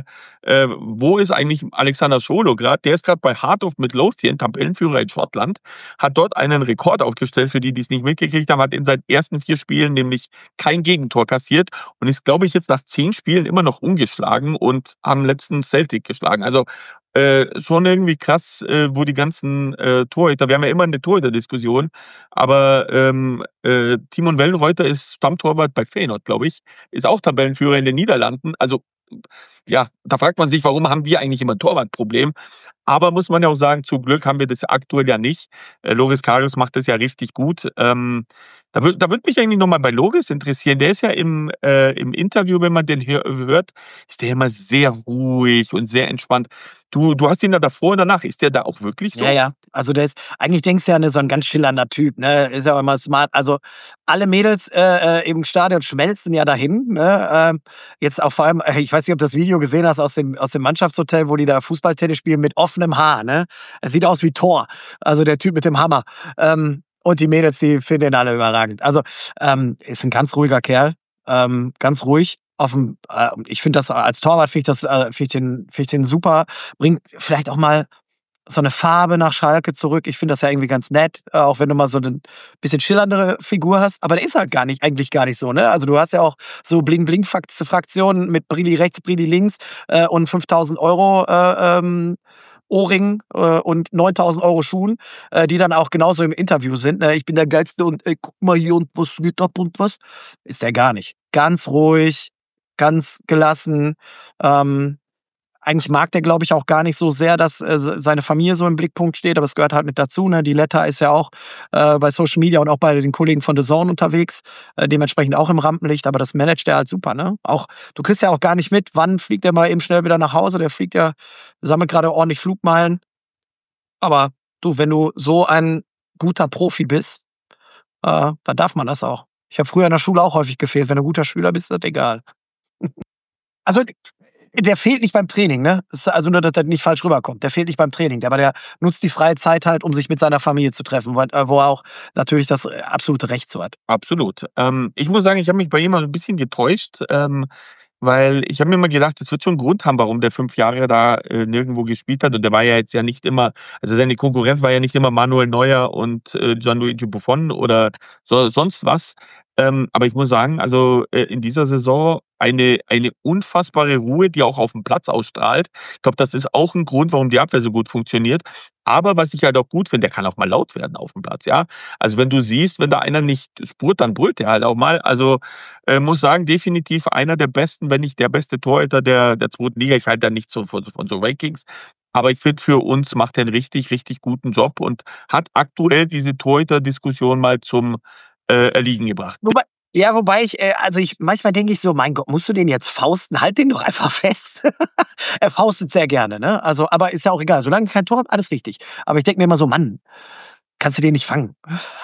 wo ist eigentlich Alexander Schwolo gerade? Der ist gerade bei Heart of Midlothian, Tabellenführer in Schottland, hat dort einen Rekord aufgestellt, für die, die es nicht mitgekriegt haben, hat in seinen ersten 4 Spielen nämlich kein Gegentor kassiert und ist, glaube ich, jetzt nach 10 Spielen immer noch ungeschlagen und haben letzten Celtic geschlagen. Also schon irgendwie krass, wo die ganzen Torhüter, wir haben ja immer eine Torhüter-Diskussion, aber Timon Wellenreuter ist Stammtorwart bei Feyenoord, glaube ich, ist auch Tabellenführer in den Niederlanden. Also ja, da fragt man sich, warum haben wir eigentlich immer ein Torwartproblem? Aber muss man ja auch sagen, zum Glück haben wir das aktuell ja nicht. Loris Karius macht das ja richtig gut. Da würd mich eigentlich nochmal bei Loris interessieren. Der ist ja im Interview, wenn man den hört, ist der immer sehr ruhig und sehr entspannt. Du hast ihn da davor und danach. Ist der da auch wirklich so? Ja, ja. Also der ist, eigentlich denkst du ja, ne, so ein ganz schillernder Typ, ne? Ist ja auch immer smart. Also alle Mädels im Stadion schmelzen ja dahin, ne? Jetzt auch vor allem, ich weiß nicht, ob du das Video gesehen hast aus dem Mannschaftshotel, wo die da Fußballtennis spielen mit offenem Haar, ne? Es sieht aus wie Thor. Also der Typ mit dem Hammer. Und die Mädels, die finden ihn alle überragend. Also ist ein ganz ruhiger Kerl, ganz ruhig. Ich finde das als Torwart finde ich den super. Bringt vielleicht auch mal so eine Farbe nach Schalke zurück. Ich finde das ja irgendwie ganz nett, auch wenn du mal so eine bisschen schillerndere Figur hast. Aber der ist halt eigentlich gar nicht so, ne? Also du hast ja auch so Bling-Bling-Fraktionen mit Brilli rechts, Brilli links und 5.000 Euro Ohrring und 9.000 Euro Schuhen, die dann auch genauso im Interview sind. Ne? Ich bin der Geilste und guck mal hier und was geht ab und was. Ist der gar nicht. Ganz ruhig, ganz gelassen. Eigentlich mag der, glaube ich, auch gar nicht so sehr, dass seine Familie so im Blickpunkt steht, aber es gehört halt mit dazu. Ne? Die Letta ist ja auch bei Social Media und auch bei den Kollegen von The Zone unterwegs, dementsprechend auch im Rampenlicht, aber das managt er halt super. Ne? Auch, du kriegst ja auch gar nicht mit, wann fliegt er mal eben schnell wieder nach Hause. Der fliegt ja, sammelt gerade ordentlich Flugmeilen. Aber du, wenn du so ein guter Profi bist, dann darf man das auch. Ich habe früher in der Schule auch häufig gefehlt. Wenn du ein guter Schüler bist, ist das egal. Also der fehlt nicht beim Training, ne? Also nur, dass das nicht falsch rüberkommt. Der fehlt nicht beim Training, aber der nutzt die freie Zeit halt, um sich mit seiner Familie zu treffen, wo er auch natürlich das absolute Recht zu hat. Absolut. Ich muss sagen, ich habe mich bei ihm mal ein bisschen getäuscht, weil ich habe mir immer gedacht, es wird schon einen Grund haben, warum der 5 Jahre da nirgendwo gespielt hat. Und der war ja jetzt ja nicht immer, also seine Konkurrenz war ja nicht immer Manuel Neuer und Gianluigi Buffon oder sonst was. Aber ich muss sagen, also in dieser Saison eine unfassbare Ruhe, die auch auf dem Platz ausstrahlt. Ich glaube, das ist auch ein Grund, warum die Abwehr so gut funktioniert. Aber was ich halt auch gut finde, der kann auch mal laut werden auf dem Platz, ja. Also wenn du siehst, wenn da einer nicht spurt, dann brüllt der halt auch mal. Also muss sagen, definitiv einer der besten, wenn nicht der beste Torhüter der 2. Liga. Ich halte da nicht so von so Rankings. Aber ich finde, für uns macht er einen richtig, richtig guten Job und hat aktuell diese Torhüter-Diskussion mal zum Erliegen gebracht. Wobei ich manchmal denke ich so, mein Gott, musst du den jetzt fausten? Halt den doch einfach fest. Er faustet sehr gerne, ne? Also, aber ist ja auch egal. Solange kein Tor hat, alles richtig. Aber ich denke mir immer so, Mann, kannst du den nicht fangen?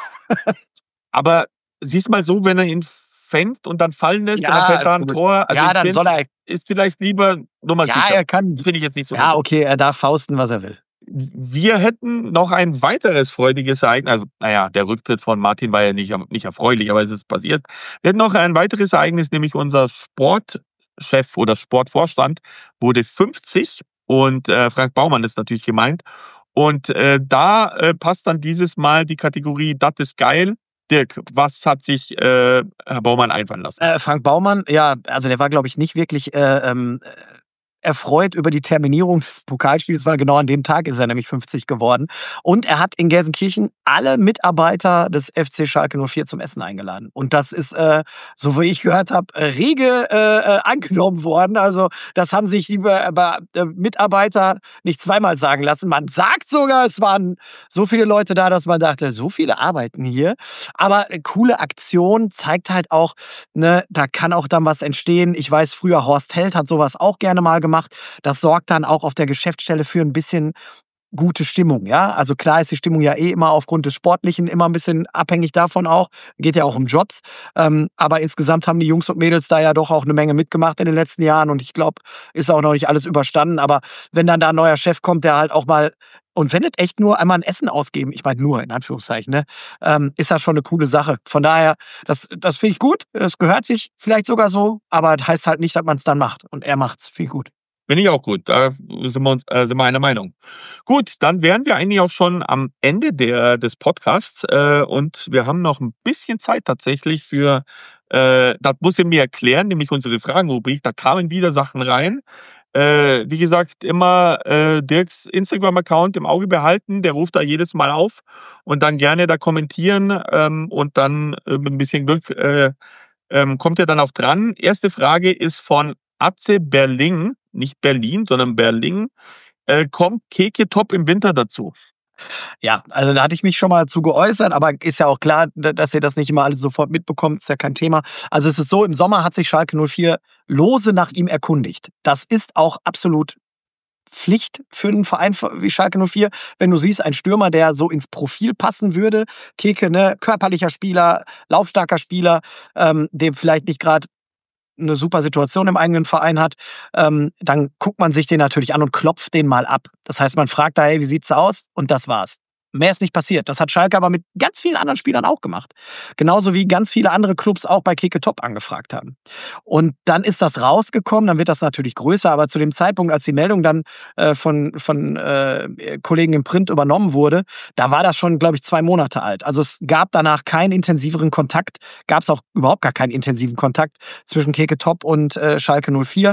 Aber siehst mal so, wenn er ihn fängt und dann fallen lässt, Ja, und dann fällt da ist ein gut. Tor. Also Ja, ich dann find, soll er. ist vielleicht lieber Nummer Ja, sicher. er kann. Finde ich jetzt nicht so Ja, gut. okay, er darf fausten, was er will. Wir hätten noch ein weiteres freudiges Ereignis. Also, naja, der Rücktritt von Martin war ja nicht erfreulich, aber es ist passiert. Wir hätten noch ein weiteres Ereignis, nämlich unser Sportchef oder Sportvorstand wurde 50 und Frank Baumann ist natürlich gemeint. Und da passt dann dieses Mal die Kategorie, das ist geil, Dirk, was hat sich Herr Baumann einfallen lassen? Frank Baumann, ja, also der war, glaube ich, nicht wirklich erfreut über die Terminierung des Pokalspiels, weil genau an dem Tag ist er nämlich 50 geworden. Und er hat in Gelsenkirchen alle Mitarbeiter des FC Schalke 04 zum Essen eingeladen. Und das ist, so wie ich gehört habe, rege angenommen worden. Also das haben sich die Mitarbeiter nicht zweimal sagen lassen. Man sagt sogar, es waren so viele Leute da, dass man dachte, so viele arbeiten hier. Aber eine coole Aktion zeigt halt auch, ne, da kann auch dann was entstehen. Ich weiß, früher Horst Held hat sowas auch gerne mal gemacht. Das sorgt dann auch auf der Geschäftsstelle für ein bisschen gute Stimmung, ja. Also klar ist die Stimmung ja immer aufgrund des Sportlichen immer ein bisschen abhängig davon auch. Geht ja auch um Jobs. Aber insgesamt haben die Jungs und Mädels da ja doch auch eine Menge mitgemacht in den letzten Jahren und ich glaube, ist auch noch nicht alles überstanden. Aber wenn dann da ein neuer Chef kommt, der halt auch mal und wenn es echt nur einmal ein Essen ausgeben, ich meine nur in Anführungszeichen, ne, ist das schon eine coole Sache. Von daher, das finde ich gut. Es gehört sich vielleicht sogar so, aber das heißt halt nicht, dass man es dann macht. Und er macht's. Finde ich gut. Finde ich auch gut. Da sind wir einer Meinung. Gut, dann wären wir eigentlich auch schon am Ende des Podcasts und wir haben noch ein bisschen Zeit tatsächlich für, das muss ich mir erklären, nämlich unsere Fragenrubrik. Da kamen wieder Sachen rein. Wie gesagt, immer Dirks Instagram-Account im Auge behalten. Der ruft da jedes Mal auf und dann gerne da kommentieren und dann mit ein bisschen Glück kommt er dann auch dran. Erste Frage ist von Atze Berling, nicht Berlin, sondern Berling. Kommt Keke Top im Winter dazu? Ja, also da hatte ich mich schon mal zu geäußert, aber ist ja auch klar, dass ihr das nicht immer alles sofort mitbekommt, ist ja kein Thema. Also es ist so, im Sommer hat sich Schalke 04 lose nach ihm erkundigt. Das ist auch absolut Pflicht für einen Verein wie Schalke 04, wenn du siehst, ein Stürmer, der so ins Profil passen würde, Keke, ne, körperlicher Spieler, laufstarker Spieler, dem vielleicht nicht gerade eine super Situation im eigenen Verein hat, dann guckt man sich den natürlich an und klopft den mal ab. Das heißt, man fragt da, hey, wie sieht's aus? Und das war's. Mehr ist nicht passiert. Das hat Schalke aber mit ganz vielen anderen Spielern auch gemacht. Genauso wie ganz viele andere Clubs auch bei Keke Top angefragt haben. Und dann ist das rausgekommen, dann wird das natürlich größer, aber zu dem Zeitpunkt, als die Meldung dann von Kollegen im Print übernommen wurde, da war das schon, glaube ich, 2 Monate alt. Also es gab danach keinen intensiveren Kontakt, gab es auch überhaupt gar keinen intensiven Kontakt zwischen Keke Top und Schalke 04.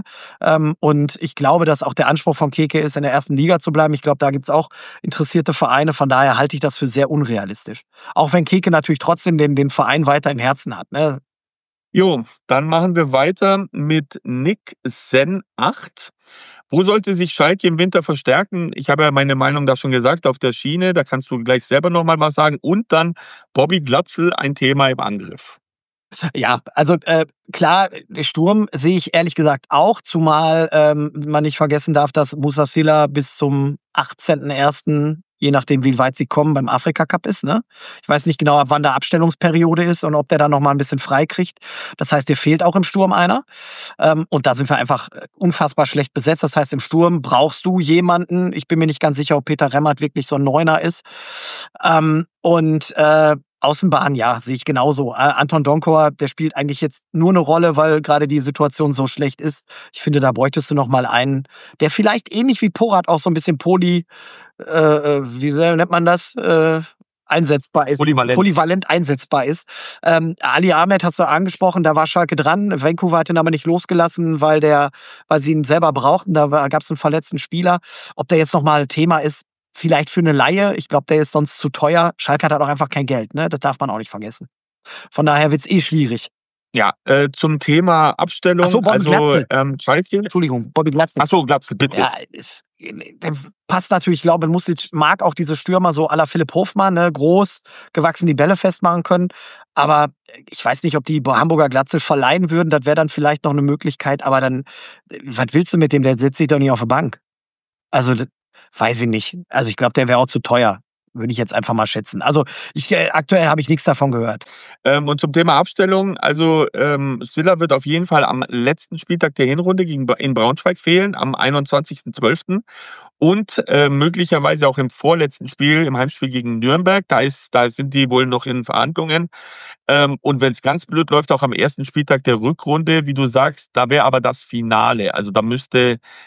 Und ich glaube, dass auch der Anspruch von Keke ist, in der ersten Liga zu bleiben. Ich glaube, da gibt es auch interessierte Vereine, von daher halte ich das für sehr unrealistisch. Auch wenn Keke natürlich trotzdem den Verein weiter im Herzen hat. Ne? Jo, dann machen wir weiter mit Nick Sen 8. Wo sollte sich Schalke im Winter verstärken? Ich habe ja meine Meinung da schon gesagt, auf der Schiene, da kannst du gleich selber nochmal was sagen. Und dann Bobby Glatzel, ein Thema im Angriff. Ja, also klar, der Sturm sehe ich ehrlich gesagt auch, zumal man nicht vergessen darf, dass Musa Silla bis zum 18.01., je nachdem wie weit sie kommen, beim Afrika-Cup ist. Ne? Ich weiß nicht genau, ab wann da Abstellungsperiode ist und ob der dann nochmal ein bisschen frei kriegt. Das heißt, dir fehlt auch im Sturm einer. Und da sind wir einfach unfassbar schlecht besetzt. Das heißt, im Sturm brauchst du jemanden. Ich bin mir nicht ganz sicher, ob Peter Remmert wirklich so ein Neuner ist. Außenbahn, ja, sehe ich genauso. Anton Donkor, der spielt eigentlich jetzt nur eine Rolle, weil gerade die Situation so schlecht ist. Ich finde, da bräuchtest du noch mal einen, der vielleicht ähnlich wie Porat auch so ein bisschen wie nennt man das? Einsetzbar ist. Polyvalent einsetzbar ist. Ali Ahmed hast du angesprochen, da war Schalke dran. Vancouver hat ihn aber nicht losgelassen, weil sie ihn selber brauchten. Da gab es einen verletzten Spieler. Ob der jetzt nochmal Thema ist, vielleicht für eine Leihe. Ich glaube, der ist sonst zu teuer. Schalke hat halt auch einfach kein Geld, ne? Das darf man auch nicht vergessen. Von daher wird es schwierig. Ja, zum Thema Abstellung. Ach so, Bobby Glatzel. Schalke. Entschuldigung, Bobby Glatzel. Ach so, Glatzel, bitte. Ja, der passt natürlich. Ich glaube, Muslic mag auch diese Stürmer so à la Philipp Hofmann, ne? Groß, gewachsen, die Bälle festmachen können. Aber ich weiß nicht, ob die Hamburger Glatzel verleihen würden. Das wäre dann vielleicht noch eine Möglichkeit. Aber dann, was willst du mit dem? Der sitzt sich doch nicht auf der Bank. Also, weiß ich nicht. Also ich glaube, der wäre auch zu teuer. Würde ich jetzt einfach mal schätzen. Also aktuell habe ich nichts davon gehört. Und zum Thema Abstellung, also Silla wird auf jeden Fall am letzten Spieltag der Hinrunde in Braunschweig fehlen, am 21.12. Und möglicherweise auch im vorletzten Spiel, im Heimspiel gegen Nürnberg. Da sind die wohl noch in Verhandlungen. Und wenn es ganz blöd läuft, auch am ersten Spieltag der Rückrunde, wie du sagst, da wäre aber das Finale. Also da müsste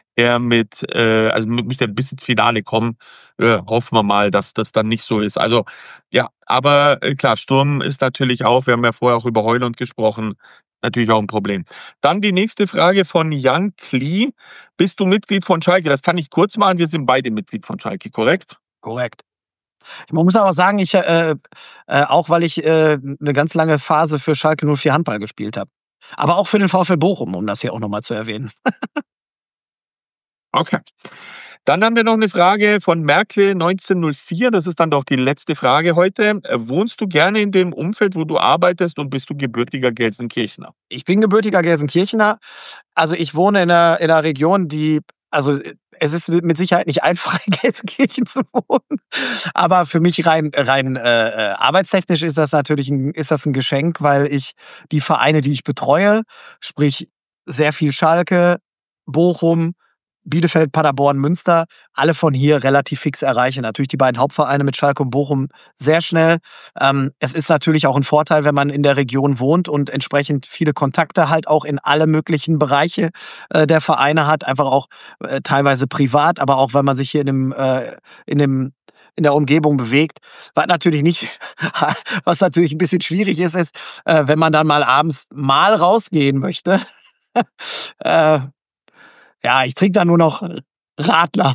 möchte bis ins Finale kommen. Hoffen wir mal, dass das dann nicht so ist. Also ja, aber klar, Sturm ist natürlich auch, wir haben ja vorher auch über Højlund gesprochen, natürlich auch ein Problem. Dann die nächste Frage von Jan Klee. Bist du Mitglied von Schalke? Das kann ich kurz machen. Wir sind beide Mitglied von Schalke, korrekt? Korrekt. Man muss aber sagen, auch weil ich eine ganz lange Phase für Schalke 04 Handball gespielt habe. Aber auch für den VfL Bochum, um das hier auch nochmal zu erwähnen. Okay. Dann haben wir noch eine Frage von Merkel 1904. Das ist dann doch die letzte Frage heute. Wohnst du gerne in dem Umfeld, wo du arbeitest, und bist du gebürtiger Gelsenkirchener? Ich bin gebürtiger Gelsenkirchener. Also ich wohne in einer Region, es ist mit Sicherheit nicht einfach, in Gelsenkirchen zu wohnen. Aber für mich rein arbeitstechnisch ist das natürlich ein Geschenk, weil ich die Vereine, die ich betreue, sprich sehr viel Schalke, Bochum, Bielefeld, Paderborn, Münster, alle von hier relativ fix erreiche. Natürlich die beiden Hauptvereine mit Schalke und Bochum sehr schnell. Es ist natürlich auch ein Vorteil, wenn man in der Region wohnt und entsprechend viele Kontakte halt auch in alle möglichen Bereiche der Vereine hat. Einfach auch teilweise privat, aber auch, wenn man sich hier in der Umgebung bewegt. Was natürlich ein bisschen schwierig ist, wenn man dann mal abends mal rausgehen möchte. Ja, ich trinke da nur noch Radler.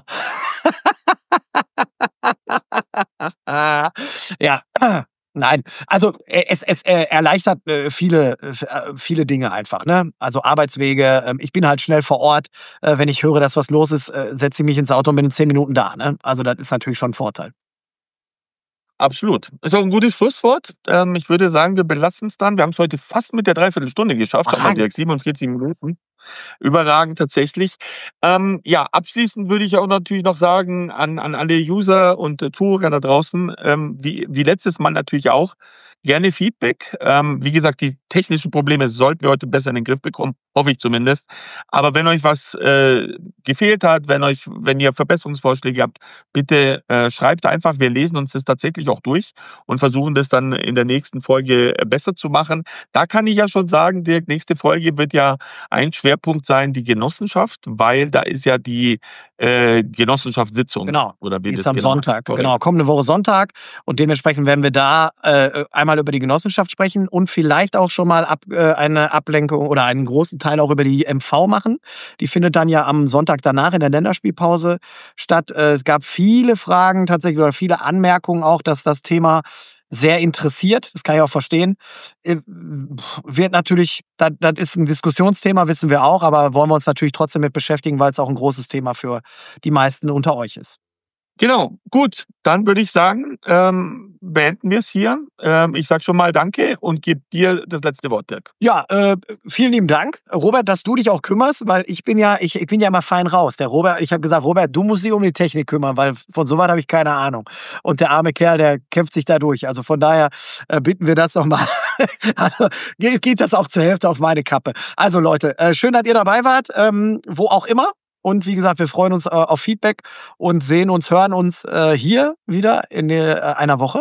Ja, nein. Also es erleichtert viele Dinge einfach. Ne? Also Arbeitswege. Ich bin halt schnell vor Ort. Wenn ich höre, dass was los ist, setze ich mich ins Auto und bin in 10 Minuten da. Ne? Also das ist natürlich schon ein Vorteil. Absolut. Ist auch ein gutes Schlusswort. Ich würde sagen, wir belassen es dann. Wir haben es heute fast mit der Dreiviertelstunde geschafft. Haben wir direkt 47 Minuten. Überragend tatsächlich. Abschließend würde ich auch natürlich noch sagen an alle User und Zuhörer da draußen, wie letztes Mal natürlich auch, gerne Feedback. Wie gesagt, die technischen Probleme sollten wir heute besser in den Griff bekommen, hoffe ich zumindest. Aber wenn euch was gefehlt hat, wenn ihr Verbesserungsvorschläge habt, bitte schreibt einfach. Wir lesen uns das tatsächlich auch durch und versuchen das dann in der nächsten Folge besser zu machen. Da kann ich ja schon sagen, die nächste Folge wird ja ein Schwerpunkt sein, die Genossenschaft, weil da ist ja die Genossenschaftssitzung. Genau, oder wie die das ist am genau Sonntag. heißt. Genau, kommende Woche Sonntag. Und dementsprechend werden wir da einmal über die Genossenschaft sprechen und vielleicht auch schon mal eine Ablenkung oder einen großen Teil auch über die MV machen. Die findet dann ja am Sonntag danach in der Länderspielpause statt. Es gab viele Fragen tatsächlich oder viele Anmerkungen auch, dass das Thema sehr interessiert, das kann ich auch verstehen. Wird natürlich, das ist ein Diskussionsthema, wissen wir auch, aber wollen wir uns natürlich trotzdem mit beschäftigen, weil es auch ein großes Thema für die meisten unter euch ist. Genau, gut, dann würde ich sagen, beenden wir es hier. Ich sage schon mal Danke und gebe dir das letzte Wort, Dirk. Ja, vielen lieben Dank, Robert, dass du dich auch kümmerst, weil ich bin ja immer fein raus. Der Robert, ich habe gesagt, Robert, du musst dich um die Technik kümmern, weil von sowas habe ich keine Ahnung. Und der arme Kerl, der kämpft sich da durch. Also von daher bitten wir das doch mal. Also geht das auch zur Hälfte auf meine Kappe. Also Leute, schön, dass ihr dabei wart, wo auch immer. Und wie gesagt, wir freuen uns auf Feedback und hören uns hier wieder in einer Woche.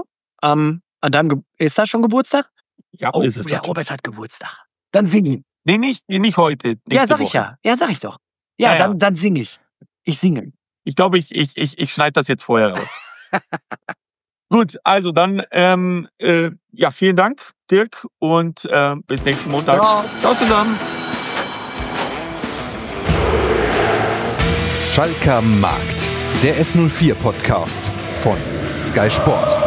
Ist das schon Geburtstag? Ja, ist es. Der Robert hat Geburtstag. Dann sing ihn. Nee, nicht heute. Ja, sag ich ja. Ja, sag ich doch. Ja, dann singe ich. Ich singe. Ich glaube, ich schneide das jetzt vorher raus. Gut, also dann, vielen Dank, Dirk, und bis nächsten Montag. Ciao zusammen. Schalker Markt, der S04-Podcast von Sky Sport.